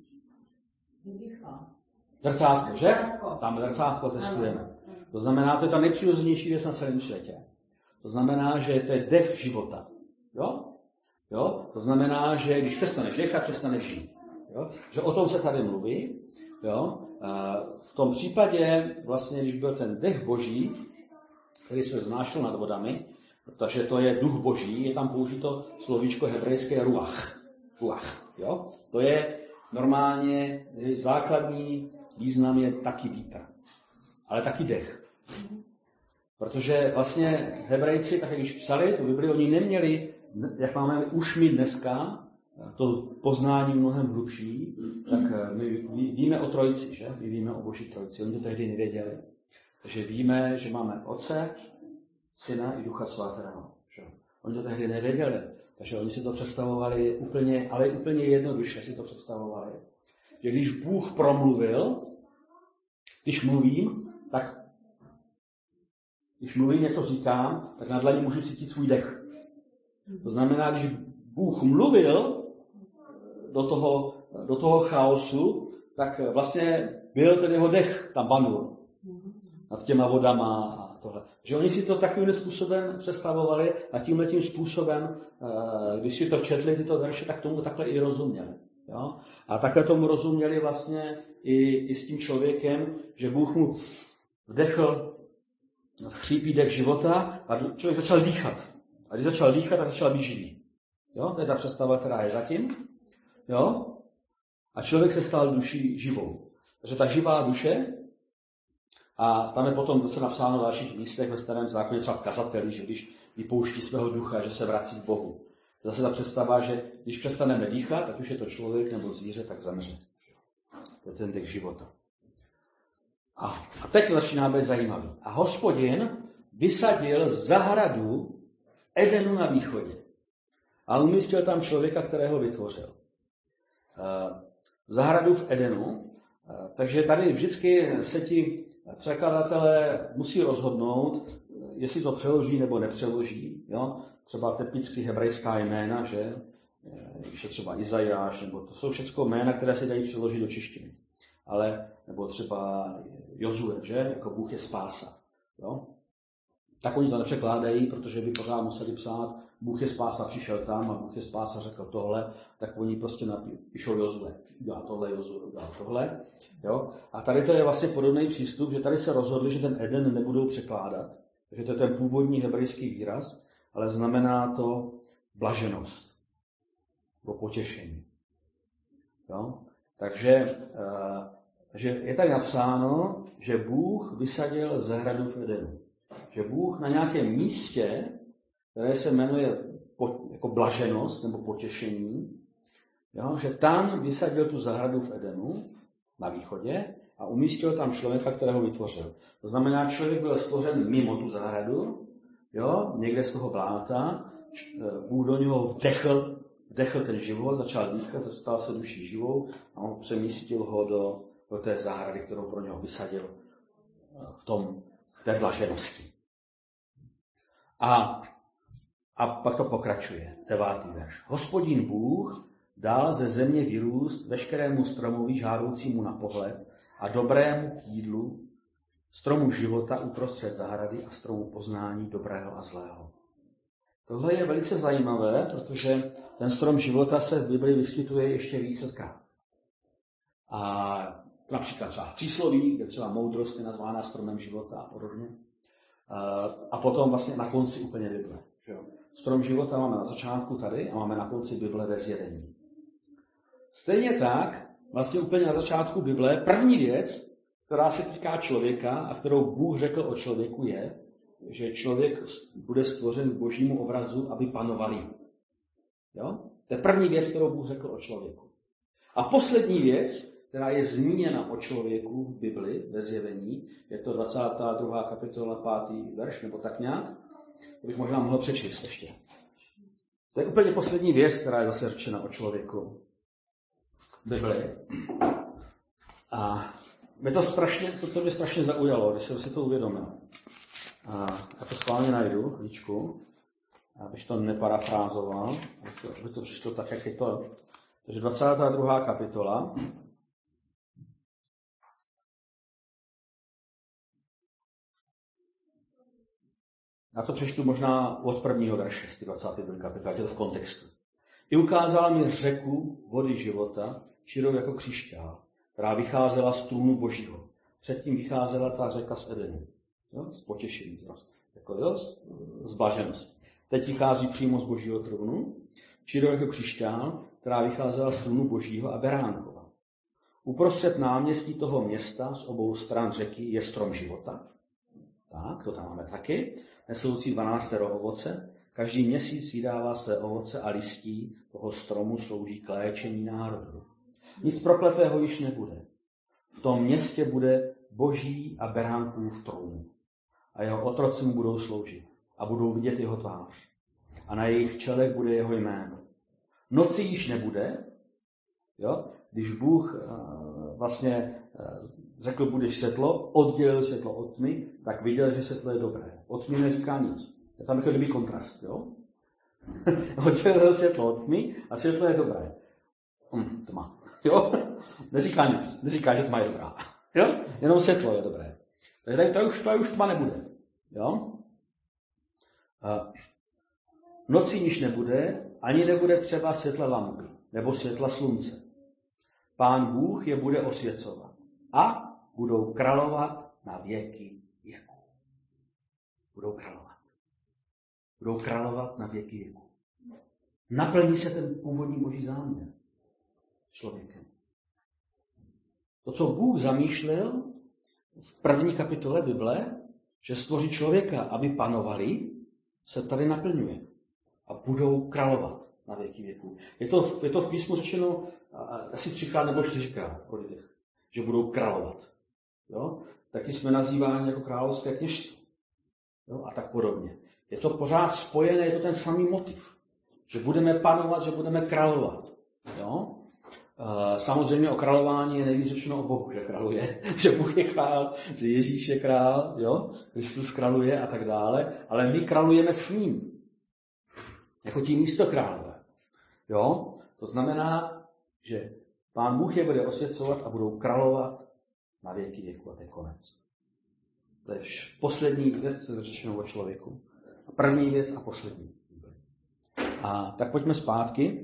Speaker 1: Zrcátko, že? Tam zrcátko testujeme. To znamená, to je ta nejpřirozenější věc na celém světě. To znamená, že to je dech života. Jo? Jo? To znamená, že když přestaneš dechat, přestaneš žít. Jo? Že o tom se tady mluví. Jo? V tom případě, vlastně, když byl ten dech boží, který se vznášel nad vodami, protože to je duch boží, je tam použito slovíčko hebrejské ruach. Ruach. Jo? To je normálně základní význam je taky vítr, ale taky dech. Protože vlastně Hebrejci, tak jak když psali tu Bibli, oni neměli, jak máme už my dneska, to poznání mnohem hlubší, tak my víme o trojici, že? My víme o Boží trojici, oni to tehdy nevěděli. Takže víme, že máme Otce, Syna i Ducha Svatého. Že? Oni to tehdy nevěděli, takže oni si to představovali úplně, ale úplně jednoduše si to představovali. Že když Bůh promluvil, když mluvím, tak když mluvím, něco říkám, tak na dlani můžu cítit svůj dech. To znamená, když Bůh mluvil do toho, do toho chaosu, tak vlastně byl ten jeho dech tam banul nad těma vodama a tohle. Že oni si to takovým způsobem představovali a tímhletím způsobem, když si to četli tyto verše, tak tomu takhle i rozuměli. Jo? A takhle tomu rozuměli vlastně i, i s tím člověkem, že Bůh mu vdechl chřípí dech života a člověk začal dýchat. A když začal dýchat, tak začal být živý. Jo? To je ta představa, která je zatím. Jo? A člověk se stal duší živou. Takže ta živá duše, a tam je potom zase napsáno v dalších místech ve Starém zákoně, třeba v kazateli, že když vypouští svého ducha, že se vrací k Bohu. Zase ta představa, že když přestaneme dýchat, ať už je to člověk nebo zvíře, tak zemře. To je ten dech života. A, a teď to začíná být zajímavý. A Hospodin vysadil zahradu v Edenu na východě. A umístil tam člověka, kterého vytvořil. Zahradu v Edenu. Takže tady vždycky se ti překladatelé musí rozhodnout, jestli to přeloží nebo nepřeloží. Jo? Třeba typicky hebrejská jména, že? Když je třeba Izajáš, nebo to jsou všechno jména, které se dají přeložit do češtiny. Ale, nebo třeba Jozue, že? Jako Bůh je spása. Jo? Tak oni to nepřekládají, protože by pořád museli psát, Bůh je spása, přišel tam a Bůh je spása, řekl tohle, tak oni prostě napíšou Jozue, udělá tohle, Jozue, udělá tohle. Jo? A tady to je vlastně podobný přístup, že tady se rozhodli, že ten Eden nebudou překládat, takže to je ten původní hebrejský výraz, ale znamená to blaženost, nebo potěšení. Jo? Takže, takže je tady napsáno, že Bůh vysadil zahradu v Edenu. Že Bůh na nějakém místě, které se jmenuje jako blaženost nebo potěšení, jo, že tam vysadil tu zahradu v Edenu na východě a umístil tam člověka, kterého vytvořil. To znamená, člověk byl stvořen mimo tu zahradu, jo, někde z toho bláta, Bůh do něho vdechl, vdechl ten život, začal dýchat, stal se duší živou a on přemístil ho do, do té zahrady, kterou pro něho vysadil v, tom, v té blaženosti. A, a pak to pokračuje, devátý verš. Hospodin Bůh dal ze země vyrůst veškerému stromovi žádoucímu na pohled a dobrému k jídlu, stromu života uprostřed zahrady a stromu poznání dobrého a zlého. Tohle je velice zajímavé, protože ten strom života se v Bibli vyskytuje ještě vícekrát. A například třeba v přísloví, kde třeba moudrost je nazvána stromem života a podobně. A potom vlastně na konci úplně Bible. Strom života máme na začátku tady a máme na konci Bible ve zjevení. Stejně tak, vlastně úplně na začátku Bible, první věc, která se týká člověka a kterou Bůh řekl o člověku je, že člověk bude stvořen k božímu obrazu, aby panoval jim. Jo? To je první věc, kterou Bůh řekl o člověku. A poslední věc, která je zmíněna o člověku v Bibli, ve Zjevení, je to dvacátá druhá kapitola, pátý verš, nebo tak nějak. To bych možná mohl přečíst ještě. To je úplně poslední věc, která je zase řečena o člověku v Bibli. A mě to strašně, to, to mě strašně zaujalo, když jsem si to uvědomil. A já to schválně najdu, chvíličku, abych to neparafrázoval, abych to, abych to přečetl tak, jak je to. Takže dvacátá druhá kapitola. Já to přečtu možná od prvního verše z dvacáté druhé kapitoly, je to v kontextu. I ukázal mi řeku vody života, širou jako křišťál, která vycházela z trůnu Božího. Předtím vycházela ta řeka z Edenu. Jo? Z potěšení. Jako, jo? Z, z blaženosti. Teď vychází přímo z Božího trůnu, širou jako křišťál, která vycházela z trůnu Božího a beránkova. Uprostřed náměstí toho města z obou stran řeky je strom života. Tak, to tam máme taky. Nesoucí dvanáctero ovoce. Každý měsíc vydává své ovoce a listí toho stromu slouží k léčení národů. Nic prokletého již nebude. V tom městě bude Boží a beránkův trůn. A jeho otroci mu budou sloužit. A budou vidět jeho tvář. A na jejich čelech bude jeho jméno. Noci již nebude. Jo? Když Bůh uh, vlastně uh, řekl, bude světlo, oddělil světlo od tmy, tak viděl, že světlo je dobré. Od tmy neříká nic. Je tam jako kdyby kontrast. Jo? Oddělil světlo od tmy a světlo je dobré. Hm, tma. Jo? Neříká nic. Neříká, že tma je dobrá. Jo? Jenom světlo je dobré. Takže to už, to už tma nebude. Jo? Uh, noci již nebude, ani nebude třeba světla lampy, nebo světla slunce. Pán Bůh je bude osvěcovat a budou královat na věky věku. Budou královat. Budou královat na věky věku. Naplní se ten původní Boží záměr člověkem. To, co Bůh zamýšlel v první kapitole Bible, že stvoří člověka, aby panovali, se tady naplňuje. A budou královat na věky věků. Je to, je to v písmu řečeno asi třikrát nebo čtyřikrát o lidech, že budou královat. Jo? Taky jsme nazýváni jako královské kněžstvo. Jo? A tak podobně. Je to pořád spojené, je to ten samý motiv. Že budeme panovat, že budeme královat. Jo? Samozřejmě o králování je nejvíc řečeno o Bohu, že králuje, že Bůh je král, že Ježíš je král, jo? Kristus králuje a tak dále, ale my králujeme s ním. Jako ti místokrálové. Jo? To znamená, že Pán Bůh je bude osvěcovat a budou královat na věky věku a to je konec. To je poslední věc, co je řečeno o člověku. První věc a poslední. A tak pojďme zpátky.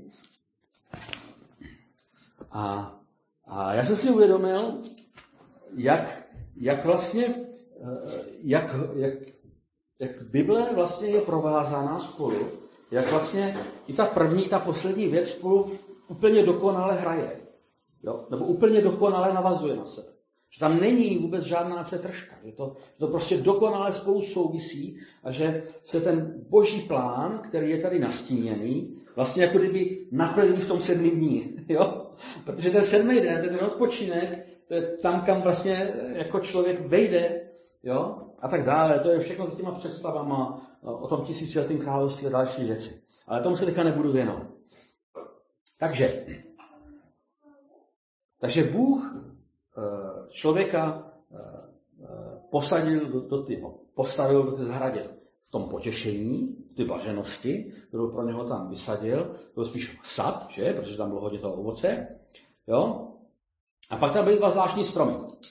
Speaker 1: A, a já jsem si uvědomil, jak, jak vlastně, jak, jak, jak Bible vlastně je provázaná spolu, jak vlastně i ta první, i ta poslední věc spolu úplně dokonale hraje. Jo? Nebo úplně dokonale navazuje na sebe. Že tam není vůbec žádná přetržka. Že to, že to prostě dokonale spolu souvisí a že se ten Boží plán, který je tady nastíněný, vlastně jako kdyby naplní v tom sedmý dní. Jo? Protože ten sedmý den, ten odpočinek, to je tam, kam vlastně jako člověk vejde, jo? A tak dále. To je všechno s těma představama o tom tisíciletém království a další věci. Ale tomu se teďka nebudu věnovat. Takže, takže Bůh člověka posadil do, do ty, postavil do té zahradě v tom potěšení, v té blaženosti, kterou pro něho tam vysadil. To byl spíš sad, že? Protože tam bylo hodně toho ovoce. Jo? A pak tam byly dva zvláštní stromy.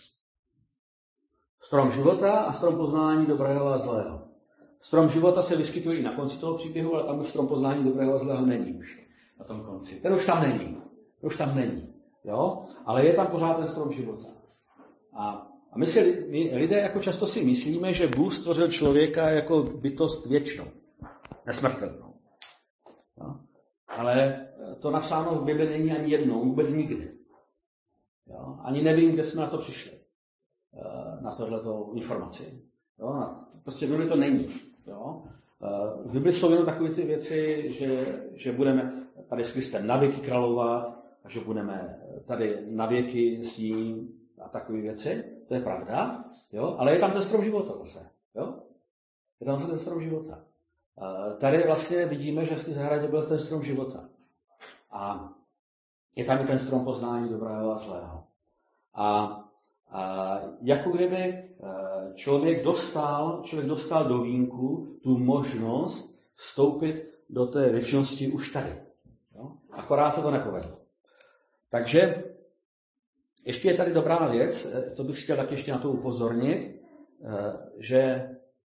Speaker 1: Strom života a strom poznání dobrého a zlého. Strom života se vyskytuje i na konci toho příběhu, ale tam už strom poznání dobrého a zlého není už na tom konci. Ten už tam není. Ten už tam není. Jo? Ale je tam pořád ten strom života. A, a my, si, my lidé jako často si myslíme, že Bůh stvořil člověka jako bytost věčnou, nesmrtelnou. Jo? Ale to napsáno v Bibli není ani jednou, vůbec nikdy. Jo? Ani nevím, kde jsme na to přišli. Na tohleto informaci. Jo? Prostě v Bibli to není. Jo? V Bibli jsou jenom takové ty věci, že, že budeme, tady s Kristem navěky královat, takže budeme tady navěky s ním a takové věci. To je pravda, jo? Ale je tam ten strom života zase. Jo? Je tam zase ten strom života. Tady vlastně vidíme, že v té zahradě byl ten strom života. A je tam i ten strom poznání dobrého a zlého. A, a jako kdyby člověk dostal, člověk dostal do vínku tu možnost vstoupit do té věčnosti už tady. Jo? Akorát se to nepovedlo. Takže ještě je tady dobrá věc, to bych chtěl tak ještě na to upozornit, že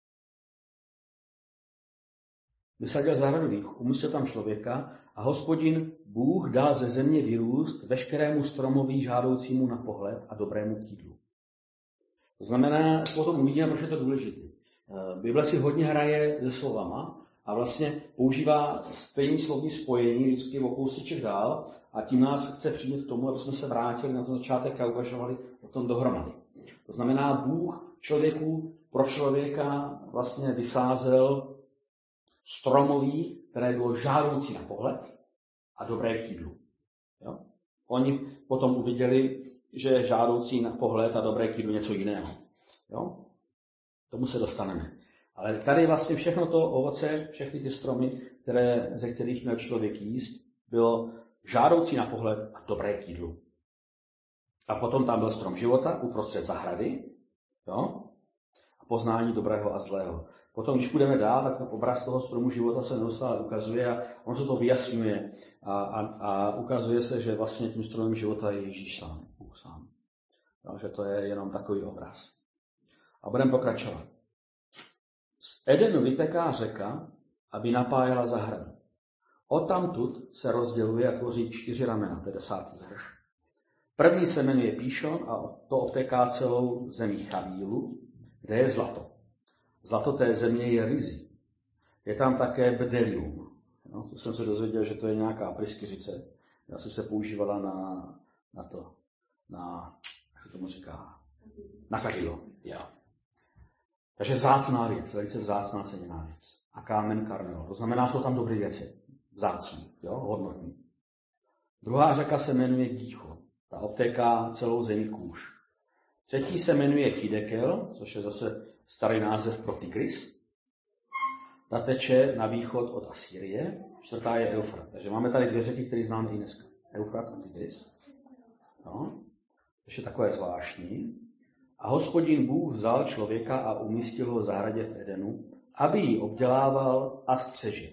Speaker 1: vysadil zahradu vínku, umístil tam člověka a Hospodin Bůh dal ze země vyrůst veškerému stromovi žádoucímu na pohled a dobrému k jídlu. To znamená, potom uvidíme, proč je to důležité. Bible si hodně hraje se slovama a vlastně používá stejné slovní spojení vždycky o kousíček dál a tím nás chce přijít k tomu, aby jsme se vrátili na začátek a uvažovali o tom dohromady. To znamená, Bůh člověku pro člověka vlastně vysázel stromový, které bylo žádoucí na pohled a dobré k jídlu. Jo? Oni potom uviděli, že je žádoucí na pohled a dobré k jídlu něco jiného. Jo? Tomu se dostaneme. Ale tady vlastně všechno to ovoce, všechny ty stromy, které, ze kterých měl člověk jíst, bylo žádoucí na pohled a dobré k jídlu. A potom tam byl strom života uprostřed zahrady, jo? A poznání dobrého a zlého. Potom, když půjdeme dál, tak ten obraz toho stromu života se neustále ukazuje a on se to vyjasňuje. A, a, a ukazuje se, že vlastně tím stromem života je Ježíš sám, Bůh sám. Jo, že to je jenom takový obraz. A budeme pokračovat. Z Edenu vyteká řeka, aby napájela zahradu. Odtamtud se rozděluje a tvoří čtyři ramena, to je desátý verš. První se jmenuje Píšon a to obtéká celou zemi Chavílu, kde je zlato. Zlato té země je rizí. Je tam také bdelium. No, to jsem se dozvěděl, že to je nějaká pryskyřice. Asi se používala na, na to, na, jak se tomu říká, na kadilo. Ja. Takže vzácná věc, velice vzácná ceněná věc. A kámen karmel. To znamená, jsou tam dobré věci. Vzácný, jo, hodnotný. Druhá řeka se jmenuje Gícho. Ta obtéká celou zemi Kůš. Třetí se jmenuje Chidekel, což je zase starý název pro Tigris. Ta teče na východ od Asýrie. Čtvrtá je Eufrat. Takže máme tady dvě řeky, které známe i dneska. Eufrat a Tigris. No, to je takové zvláštní. A Hospodin Bůh vzal člověka a umístil ho v zahradě v Edenu, aby ji obdělával a střežil.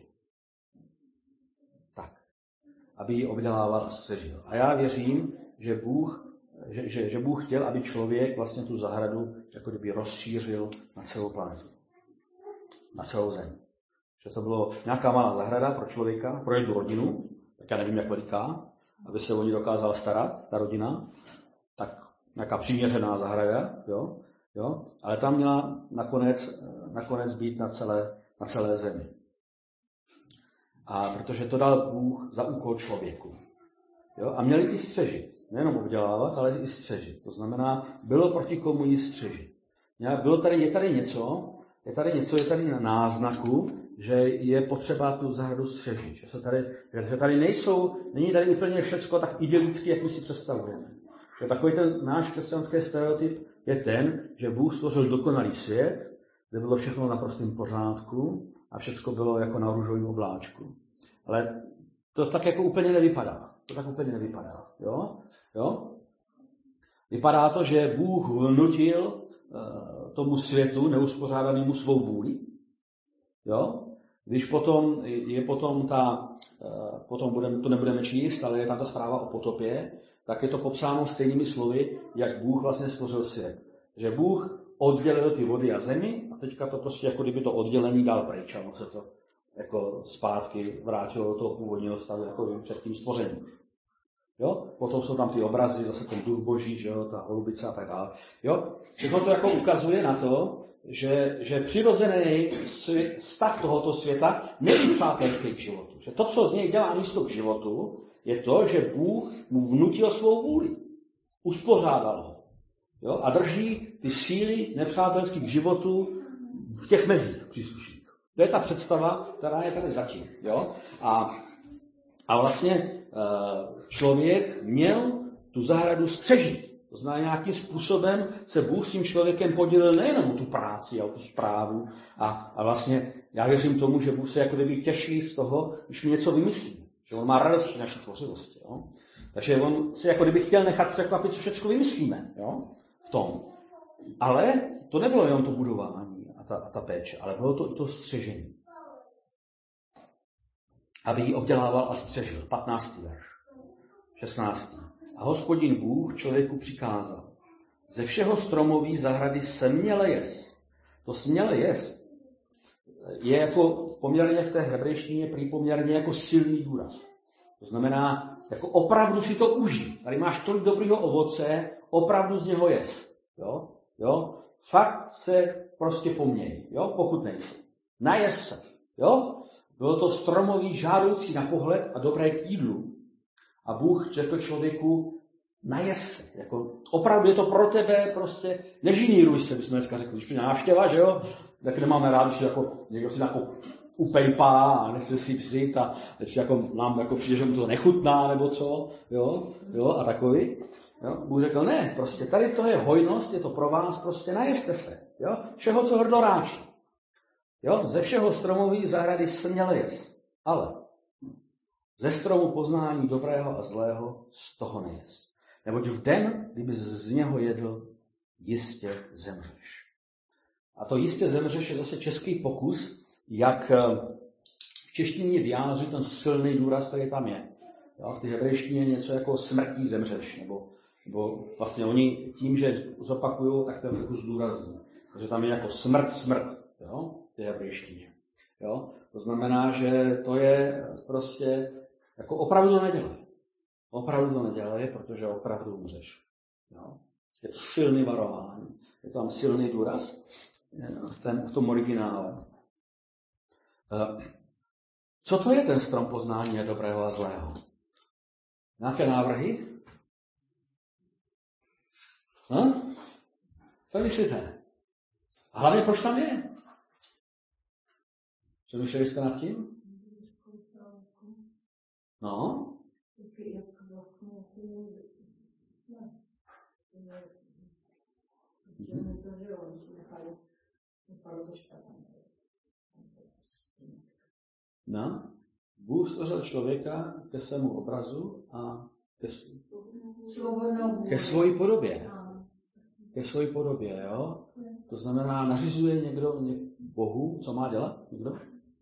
Speaker 1: Tak. Aby ji obdělával a střežil. A já věřím, že Bůh Že, že, že Bůh chtěl, aby člověk vlastně tu zahradu jako kdyby rozšířil na celou planetu. Na celou zem. Že to bylo nějaká malá zahrada pro člověka, pro jednu rodinu, tak já nevím, jak veliká, aby se o ní dokázala starat, ta rodina, tak nějaká přiměřená zahrada, jo, jo, ale tam měla nakonec, nakonec být na celé, na celé zemi. A protože to dal Bůh za úkol člověku. Jo, a měli i střežit. Nejenom obdělávat, ale i střežit. To znamená, bylo proti komu ji střežit. Bylo tady, je tady něco, je tady něco, je tady na náznaku, že je potřeba tu zahradu střežit. Že, se tady, že tady nejsou, není tady úplně všecko tak idylicky, jak my si představujeme. Že takový ten náš křesťanský stereotyp je ten, že Bůh stvořil dokonalý svět, kde bylo všechno na prostém pořádku a všechno bylo jako na růžovém obláčku. Ale to tak jako úplně nevypadá. To tak úplně nevypadá. Jo? Jo? Vypadá to, že Bůh vnutil uh, tomu světu neuspořádanému svou vůli. Jo? Když potom je potom ta, uh, potom budeme, to nebudeme číst, ale je tam ta zpráva o potopě, tak je to popsáno stejnými slovy, jak Bůh vlastně stvořil svět. Že Bůh oddělil ty vody a zemi a teďka to prostě jako kdyby to oddělení dal pryč, a se to jako zpátky vrátilo do toho původního stavu jako před tím stvořením. Jo? Potom jsou tam ty obrazy, zase ten duch boží, že jo? Ta holubice a tak dále. Jo? Všechno to jako ukazuje na to, že, že přirozený stav tohoto světa není přátelský k životu. Že to, co z něj dělá místo k životu, je to, že Bůh mu vnutil svou vůli. Uspořádal ho. Jo? A drží ty síly nepřátelský k životu v těch mezích příslušných. To je ta představa, která je tady zatím. Jo? A A vlastně člověk měl tu zahradu střežit. To znamená, nějakým způsobem se Bůh s tím člověkem podělil nejenom o tu práci a o tu správu. A, a vlastně já věřím tomu, že Bůh se jako kdyby těší z toho, když mi něco vymyslí. Že on má radost v naší tvořivosti. Jo? Takže on si jako kdyby chtěl nechat překvapit, co všechno vymyslíme, jo? V tom. Ale to nebylo jenom to budování a ta, a ta péče, ale bylo to i to střežení. Aby ji obdělával a střežil. patnáctý verš. šestnáctý. A Hospodin Bůh člověku přikázal. Ze všeho stromoví zahrady směle jest. To směle jest je jako poměrně v té hebrejštině prý poměrně jako silný důraz. To znamená, jako opravdu si to užij. Tady máš tolik dobrýho ovoce, opravdu z něho jest. Jo? Jo? Fakt se prostě poměj, jo? Pokud nejsi. Najez se. Jo? Bylo to stromový, žádoucí na pohled a dobré k jídlu. A Bůh řekl člověku, najez se. Jako, opravdu je to pro tebe prostě, nežiníruj se, bychom dneska řekli, když přijde návštěva, že jo? Tak nemáme rád, když jako, někdo si jako upejpá a nechce si vzít a si jako, nám jako přijde, že mu to nechutná nebo co, jo? Jo? A takový. Jo? Bůh řekl, ne, prostě tady to je hojnost, je to pro vás, prostě najeste se. Jo? Všeho, co hrdlo ráčí. Jo? Ze všeho stromový zahrady směle jest. Ale ze stromu poznání dobrého a zlého z toho nejest. Neboť v den, kdyby z něho jedl, jistě zemřeš. A to jistě zemřeš je zase český pokus, jak v češtině vyjádřit ten silný důraz, který tam je. Jo? V té hebrejštině něco jako smrtí zemřeš. Nebo, nebo vlastně oni tím, že zopakují, tak ten pokus zdůrazní. Takže tam je jako smrt, smrt. Jo? V té hebrejštině. Jo? To znamená, že to je prostě jako opravdu to nedělej. Opravdu to nedělej, protože opravdu umřeš. Jo? Je to silný varování. Je tam silný důraz v, ten, v tom originále. Co to je ten strom poznání dobrého a zlého? Nějaké návrhy? Hm? Co myslíte? A hlavně proč tam je? Přemýšleli jste nad tím? No? No? Bůh stvořil člověka ke svému obrazu a ke, ke svojí podobě. Ke svojí podobě, jo? To znamená, nařizuje někdo Bohu, co má dělat? Někdo?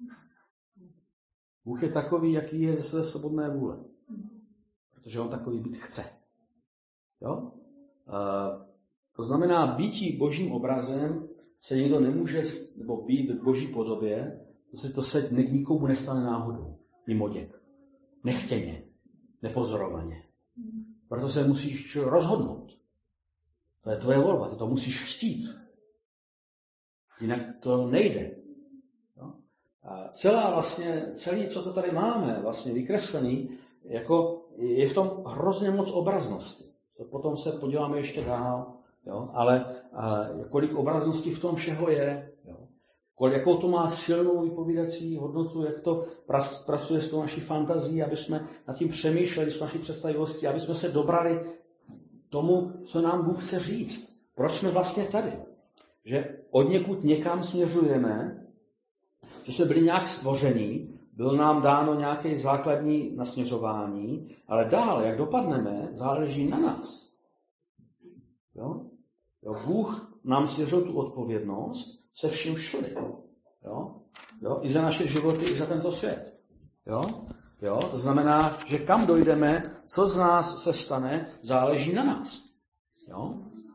Speaker 1: Bůh je takový, jaký je ze své svobodné vůle. Protože on takový být chce. Jo? Uh, to znamená, býtí božím obrazem se někdo nemůže, nebo být v boží podobě, to se, to se nikomu nestane náhodou. Mimoděk. Nechtěně. Nepozorovaně. Proto se musíš rozhodnout. To je tvoje volba, ty to musíš chtít. Jinak to nejde. Jo? A celá vlastně, celý, co to tady máme, vlastně vykreslený, jako je v tom hrozně moc obraznosti. To potom se podíváme ještě dál, jo? Ale a, kolik obraznosti v tom všeho je, jo? Kolik, jakou to má silnou vypovídací hodnotu, jak to pras, pracuje s tou naší fantazí, aby jsme nad tím přemýšleli s naší představivosti, aby jsme se dobrali tomu, co nám Bůh chce říct. Proč jsme vlastně tady? Že od někud někam směřujeme, že jsme byli nějak stvoření, bylo nám dáno nějaké základní nasměřování, ale dál, jak dopadneme, záleží na nás. Jo? Jo, Bůh nám svěřil tu odpovědnost se vším všude. Jo? Jo? I za naše životy, i za tento svět. Jo? Jo? To znamená, že kam dojdeme, co z nás se stane, záleží na nás. Jo?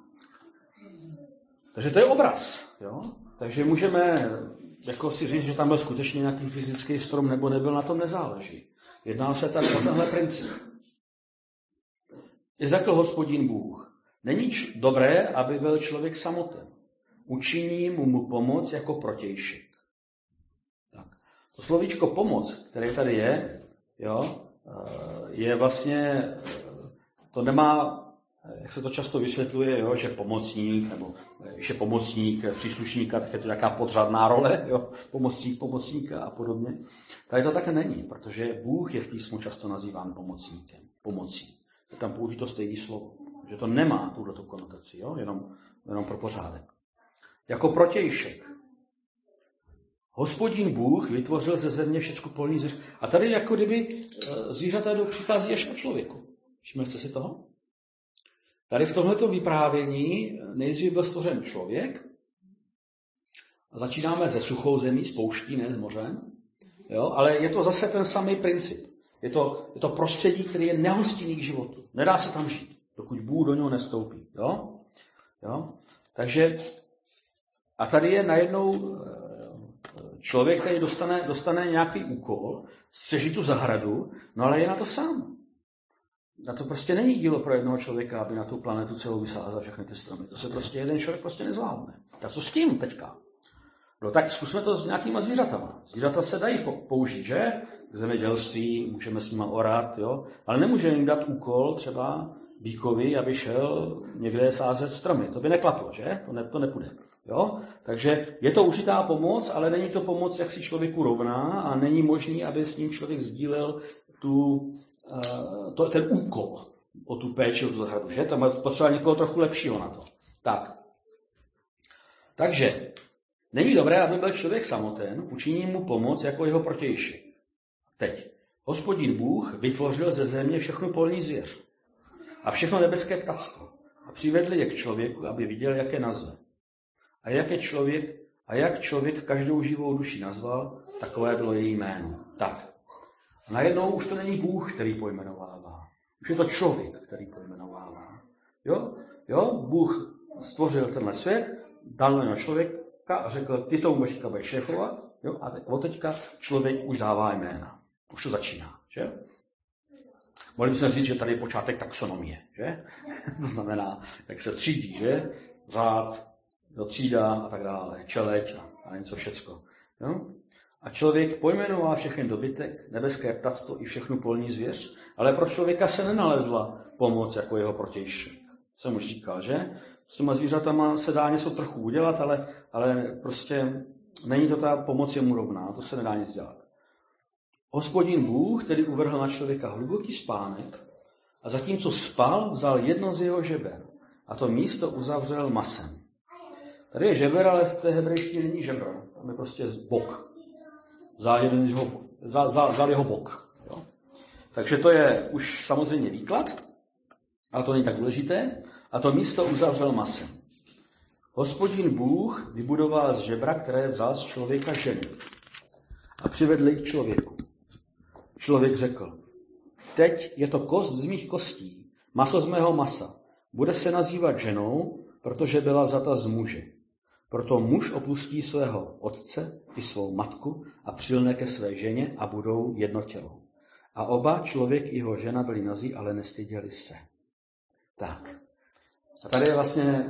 Speaker 1: Takže to je obraz. Jo? Takže můžeme jako si říct, že tam byl skutečně nějaký fyzický strom, nebo nebyl, na tom nezáleží. Jedná se tak o tenhle princip. I řekl Hospodin Bůh, není dobré, aby byl člověk samoten. Učiní mu, mu pomoc jako protějšek. Tak. To slovíčko pomoc, které tady je, jo, je vlastně, to nemá jak se to často vysvětluje, jo, že pomocník, nebo že pomocník příslušníka, tak je to nějaká podřadná role, jo, pomocník pomocníka a podobně. Tady to tak není, protože Bůh je v písmu často nazýván pomocníkem, pomocí. Je tam použít to stejné slovo, že to nemá tuhletu konotaci, jo, jenom, jenom pro pořádek. Jako protějšek. Hospodin Bůh vytvořil ze země všechnu polní zvěř. A tady jako kdyby zvířata přichází až po člověku. Všimli jste si toho? Tady v tomhleto vyprávění nejdřív byl stvořen člověk a začínáme ze suchou zemí, z pouští, ne z mořem, jo? Ale je to zase ten samý princip. Je to, je to prostředí, který je nehostinný k životu. Nedá se tam žít, dokud Bůh do něho nestoupí. Jo? Jo? Takže a tady je najednou člověk, který dostane, dostane nějaký úkol, střeží tu zahradu, no ale je na to sám. A to prostě není dílo pro jednoho člověka, aby na tu planetu celou vysázal všechny ty stromy. To se prostě jeden člověk prostě nezvládne. Tak co s tím teďka? No tak zkusme to s nějakýma zvířatama. Zvířata se dají použít, že? K zemědělství, můžeme s nima orat, jo? Ale nemůžeme jim dát úkol třeba býkovi, aby šel někde sázet stromy. To by neklaplo, že? To, ne, to nepůjde. Jo? Takže je to určitá pomoc, ale není to pomoc, jak si člověku rovná a není možný, aby s ním člověk sdílel tu, to, ten úkol o tu péči o tu zahradu. Že? Tam je potřeba někoho trochu lepšího na to. Tak. Takže není dobré, aby byl člověk samoten, učiní mu pomoc jako jeho protějšek. Teď. Hospodin Bůh vytvořil ze země všechnu polní zvěř a všechno nebeské ptactvo a přivedl je k člověku, aby viděl, jak je nazve. A jak je člověk, a jak člověk každou živou duši nazval, takové bylo její jméno. Tak. A najednou už to není Bůh, který pojmenovává. Už je to člověk, který pojmenovává. Jo? Jo? Bůh stvořil tenhle svět, dal na něj člověka a řekl, ty to umíš budeš šéfovat. Jo? A od teďka člověk už dává jména. Už to začíná. Že? Mohli bychom říct, že tady je počátek taxonomie. Že? To znamená, jak se třídí, že? Řád, do třída a tak dále, čeleď a něco všecko. Jo? A člověk pojmenová všechny dobytek, nebeské ptactvo i všechnu polní zvěř, ale pro člověka se nenalezla pomoc jako jeho protějšek. Jsem už říkal, že? S těma zvířatama se dá něco trochu udělat, ale, ale prostě není to ta pomoc jemu rovná, to se nedá nic dělat. Hospodin Bůh tedy uvrhl na člověka hluboký spánek a zatímco spal, vzal jedno z jeho žeber a to místo uzavřel masem. Tady je žeber, ale v té hebrejštině není žebro. Tam je prostě bok. Vzal, jeden jeho, vzal, vzal, vzal jeho bok. Jo? Takže to je už samozřejmě výklad, ale to není tak důležité. A to místo uzavřel masem. Hospodin Bůh vybudoval z žebra, které vzal z člověka ženu. A přivedl ji k člověku. Člověk řekl, teď je to kost z mých kostí, maso z mého masa. Bude se nazývat ženou, protože byla vzata z muže. Proto muž opustí svého otce i svou matku a přilne ke své ženě a budou jedno tělo. A oba, člověk i jeho žena, byli nazí, ale nestyděli se. Tak. A tady je vlastně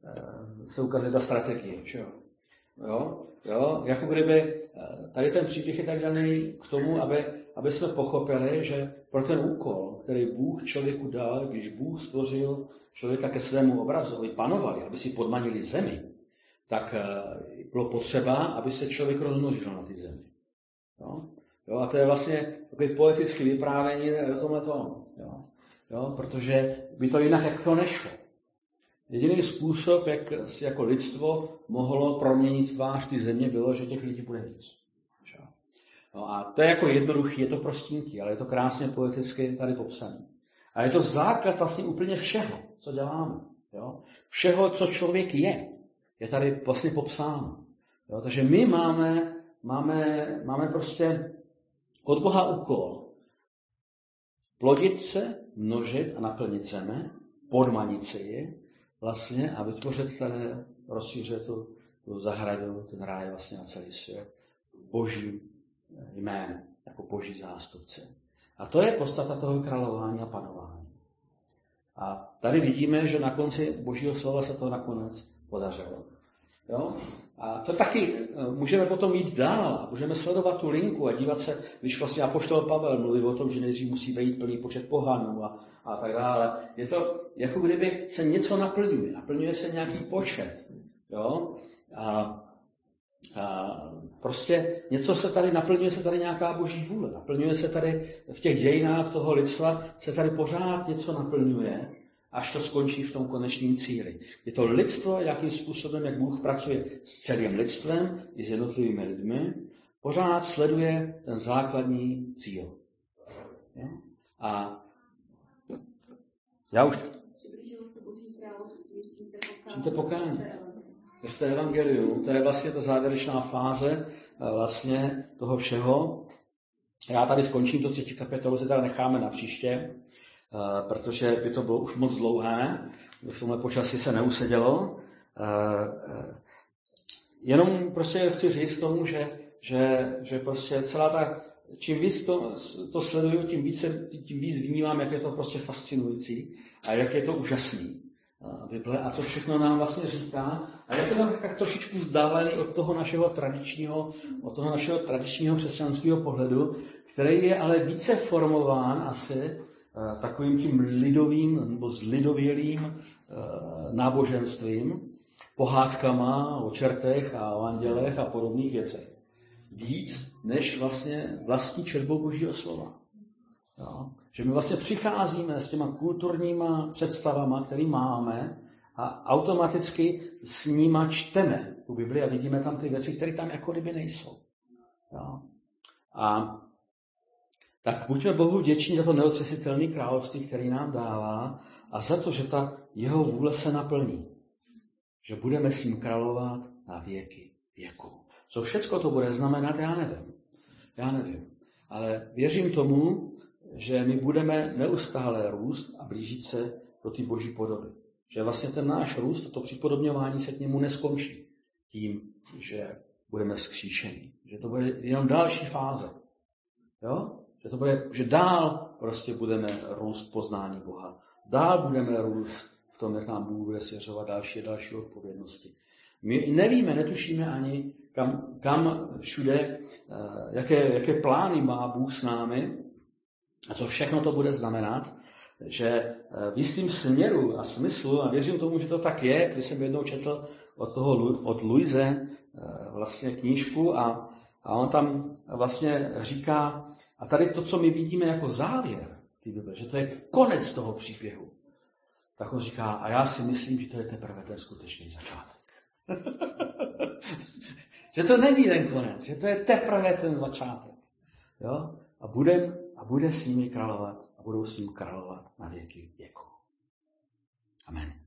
Speaker 1: se ukazuje ta strategie. Že jo? Jo? Jo? Jako kdyby tady ten příběh je tak daný k tomu, aby, aby jsme pochopili, že pro ten úkol, který Bůh člověku dal, když Bůh stvořil člověka ke svému obrazu, aby panovali, aby si podmanili zemi, tak bylo potřeba, aby se člověk rozmnožil na ty zemi. Jo? Jo? A to je vlastně takový poetické vyprávění o tomhle tomu. Jo? Jo? Protože by to jinak jako nešlo. Jediný způsob, jak si jako lidstvo mohlo proměnit tvář ty země, bylo, že těch lidí bude víc. No a to je jako jednoduchý, je to prostinky, ale je to krásně poeticky tady popsané. A je to základ vlastně úplně všeho, co děláme. Jo? Všeho, co člověk je, je tady vlastně popsáno. Jo? Takže my máme, máme, máme prostě od Boha úkol plodit se, množit a naplnit zemi, podmanit se je, vlastně a vytvořit ten, rozšířit tu, tu zahradu, ten ráj vlastně na celý svět, boží jméno, jako boží zástupce. A to je podstata toho králování a panování. A tady vidíme, že na konci božího slova se to nakonec podařilo. Jo? A to taky můžeme potom jít dál, můžeme sledovat tu linku a dívat se, když vlastně apoštol Pavel mluví o tom, že nejdřív musí vejít plný počet pohanů a, a tak dále. Je to jako kdyby se něco naplňuje, naplňuje se nějaký počet. Jo? A, a prostě něco se tady, naplňuje se tady nějaká boží vůle, naplňuje se tady v těch dějinách toho lidstva, se tady pořád něco naplňuje, až to skončí v tom konečném cíli. Je to lidstvo, jakým způsobem, jak Bůh pracuje s celým lidstvem i s jednotlivými lidmi, pořád sleduje ten základní cíl. Ja? A já už... Čímte pokání. To je evangelium, to je vlastně ta závěrečná fáze vlastně toho všeho. Já tady skončím to třetí kapitolu, se teda necháme na příště, protože by to bylo už moc dlouhé, v tomhle počasí se neusedělo. Jenom prostě chci říct tomu, že, že, že prostě celá ta, čím víc to, to sleduju, tím víc, tím víc vnímám, jak je to prostě fascinující a jak je to úžasný. Bible a co všechno nám vlastně říká a jak je to tak trošičku vzdálený od toho našeho tradičního, od toho našeho tradičního křesťanského pohledu, který je ale více formován asi takovým tím lidovým nebo zlidovělým náboženstvím, pohádkama o čertech a o andělech a podobných věcech. Víc než vlastně vlastní četbou Božího slova. Jo? Že my vlastně přicházíme s těma kulturníma představama, které máme a automaticky s nima čteme tu Bibli a vidíme tam ty věci, které tam jako kdyby nejsou. Jo? A tak buďme Bohu vděční za to neotřesitelné království, které nám dává a za to, že ta jeho vůle se naplní. Že budeme s ním královat na věky věku. Co všecko to bude znamenat, já nevím. Já nevím. Ale věřím tomu, že my budeme neustále růst a blížit se do té boží podoby. Že vlastně ten náš růst, to připodobňování se k němu neskončí tím, že budeme vzkříšení. Že to bude jenom další fáze. Jo? Že, to bude, že dál prostě budeme růst poznání Boha. Dál budeme růst v tom, jak nám Bůh bude svěřovat další a další odpovědnosti. My nevíme, netušíme ani, kam, kam všude, jaké, jaké plány má Bůh s námi a co všechno to bude znamenat, že v jistým směru a smyslu, a věřím tomu, že to tak je, když jsem jednou četl od toho, od Louise vlastně knížku a, a on tam vlastně říká, a tady to, co my vidíme jako závěr té Bible, že to je konec toho příběhu, tak on říká, a já si myslím, že to je teprve ten skutečný začátek. Že to není ten konec, že to je teprve ten začátek. Jo? A, budem, a bude s nimi královat a budou s ním královat na věky věku. Amen.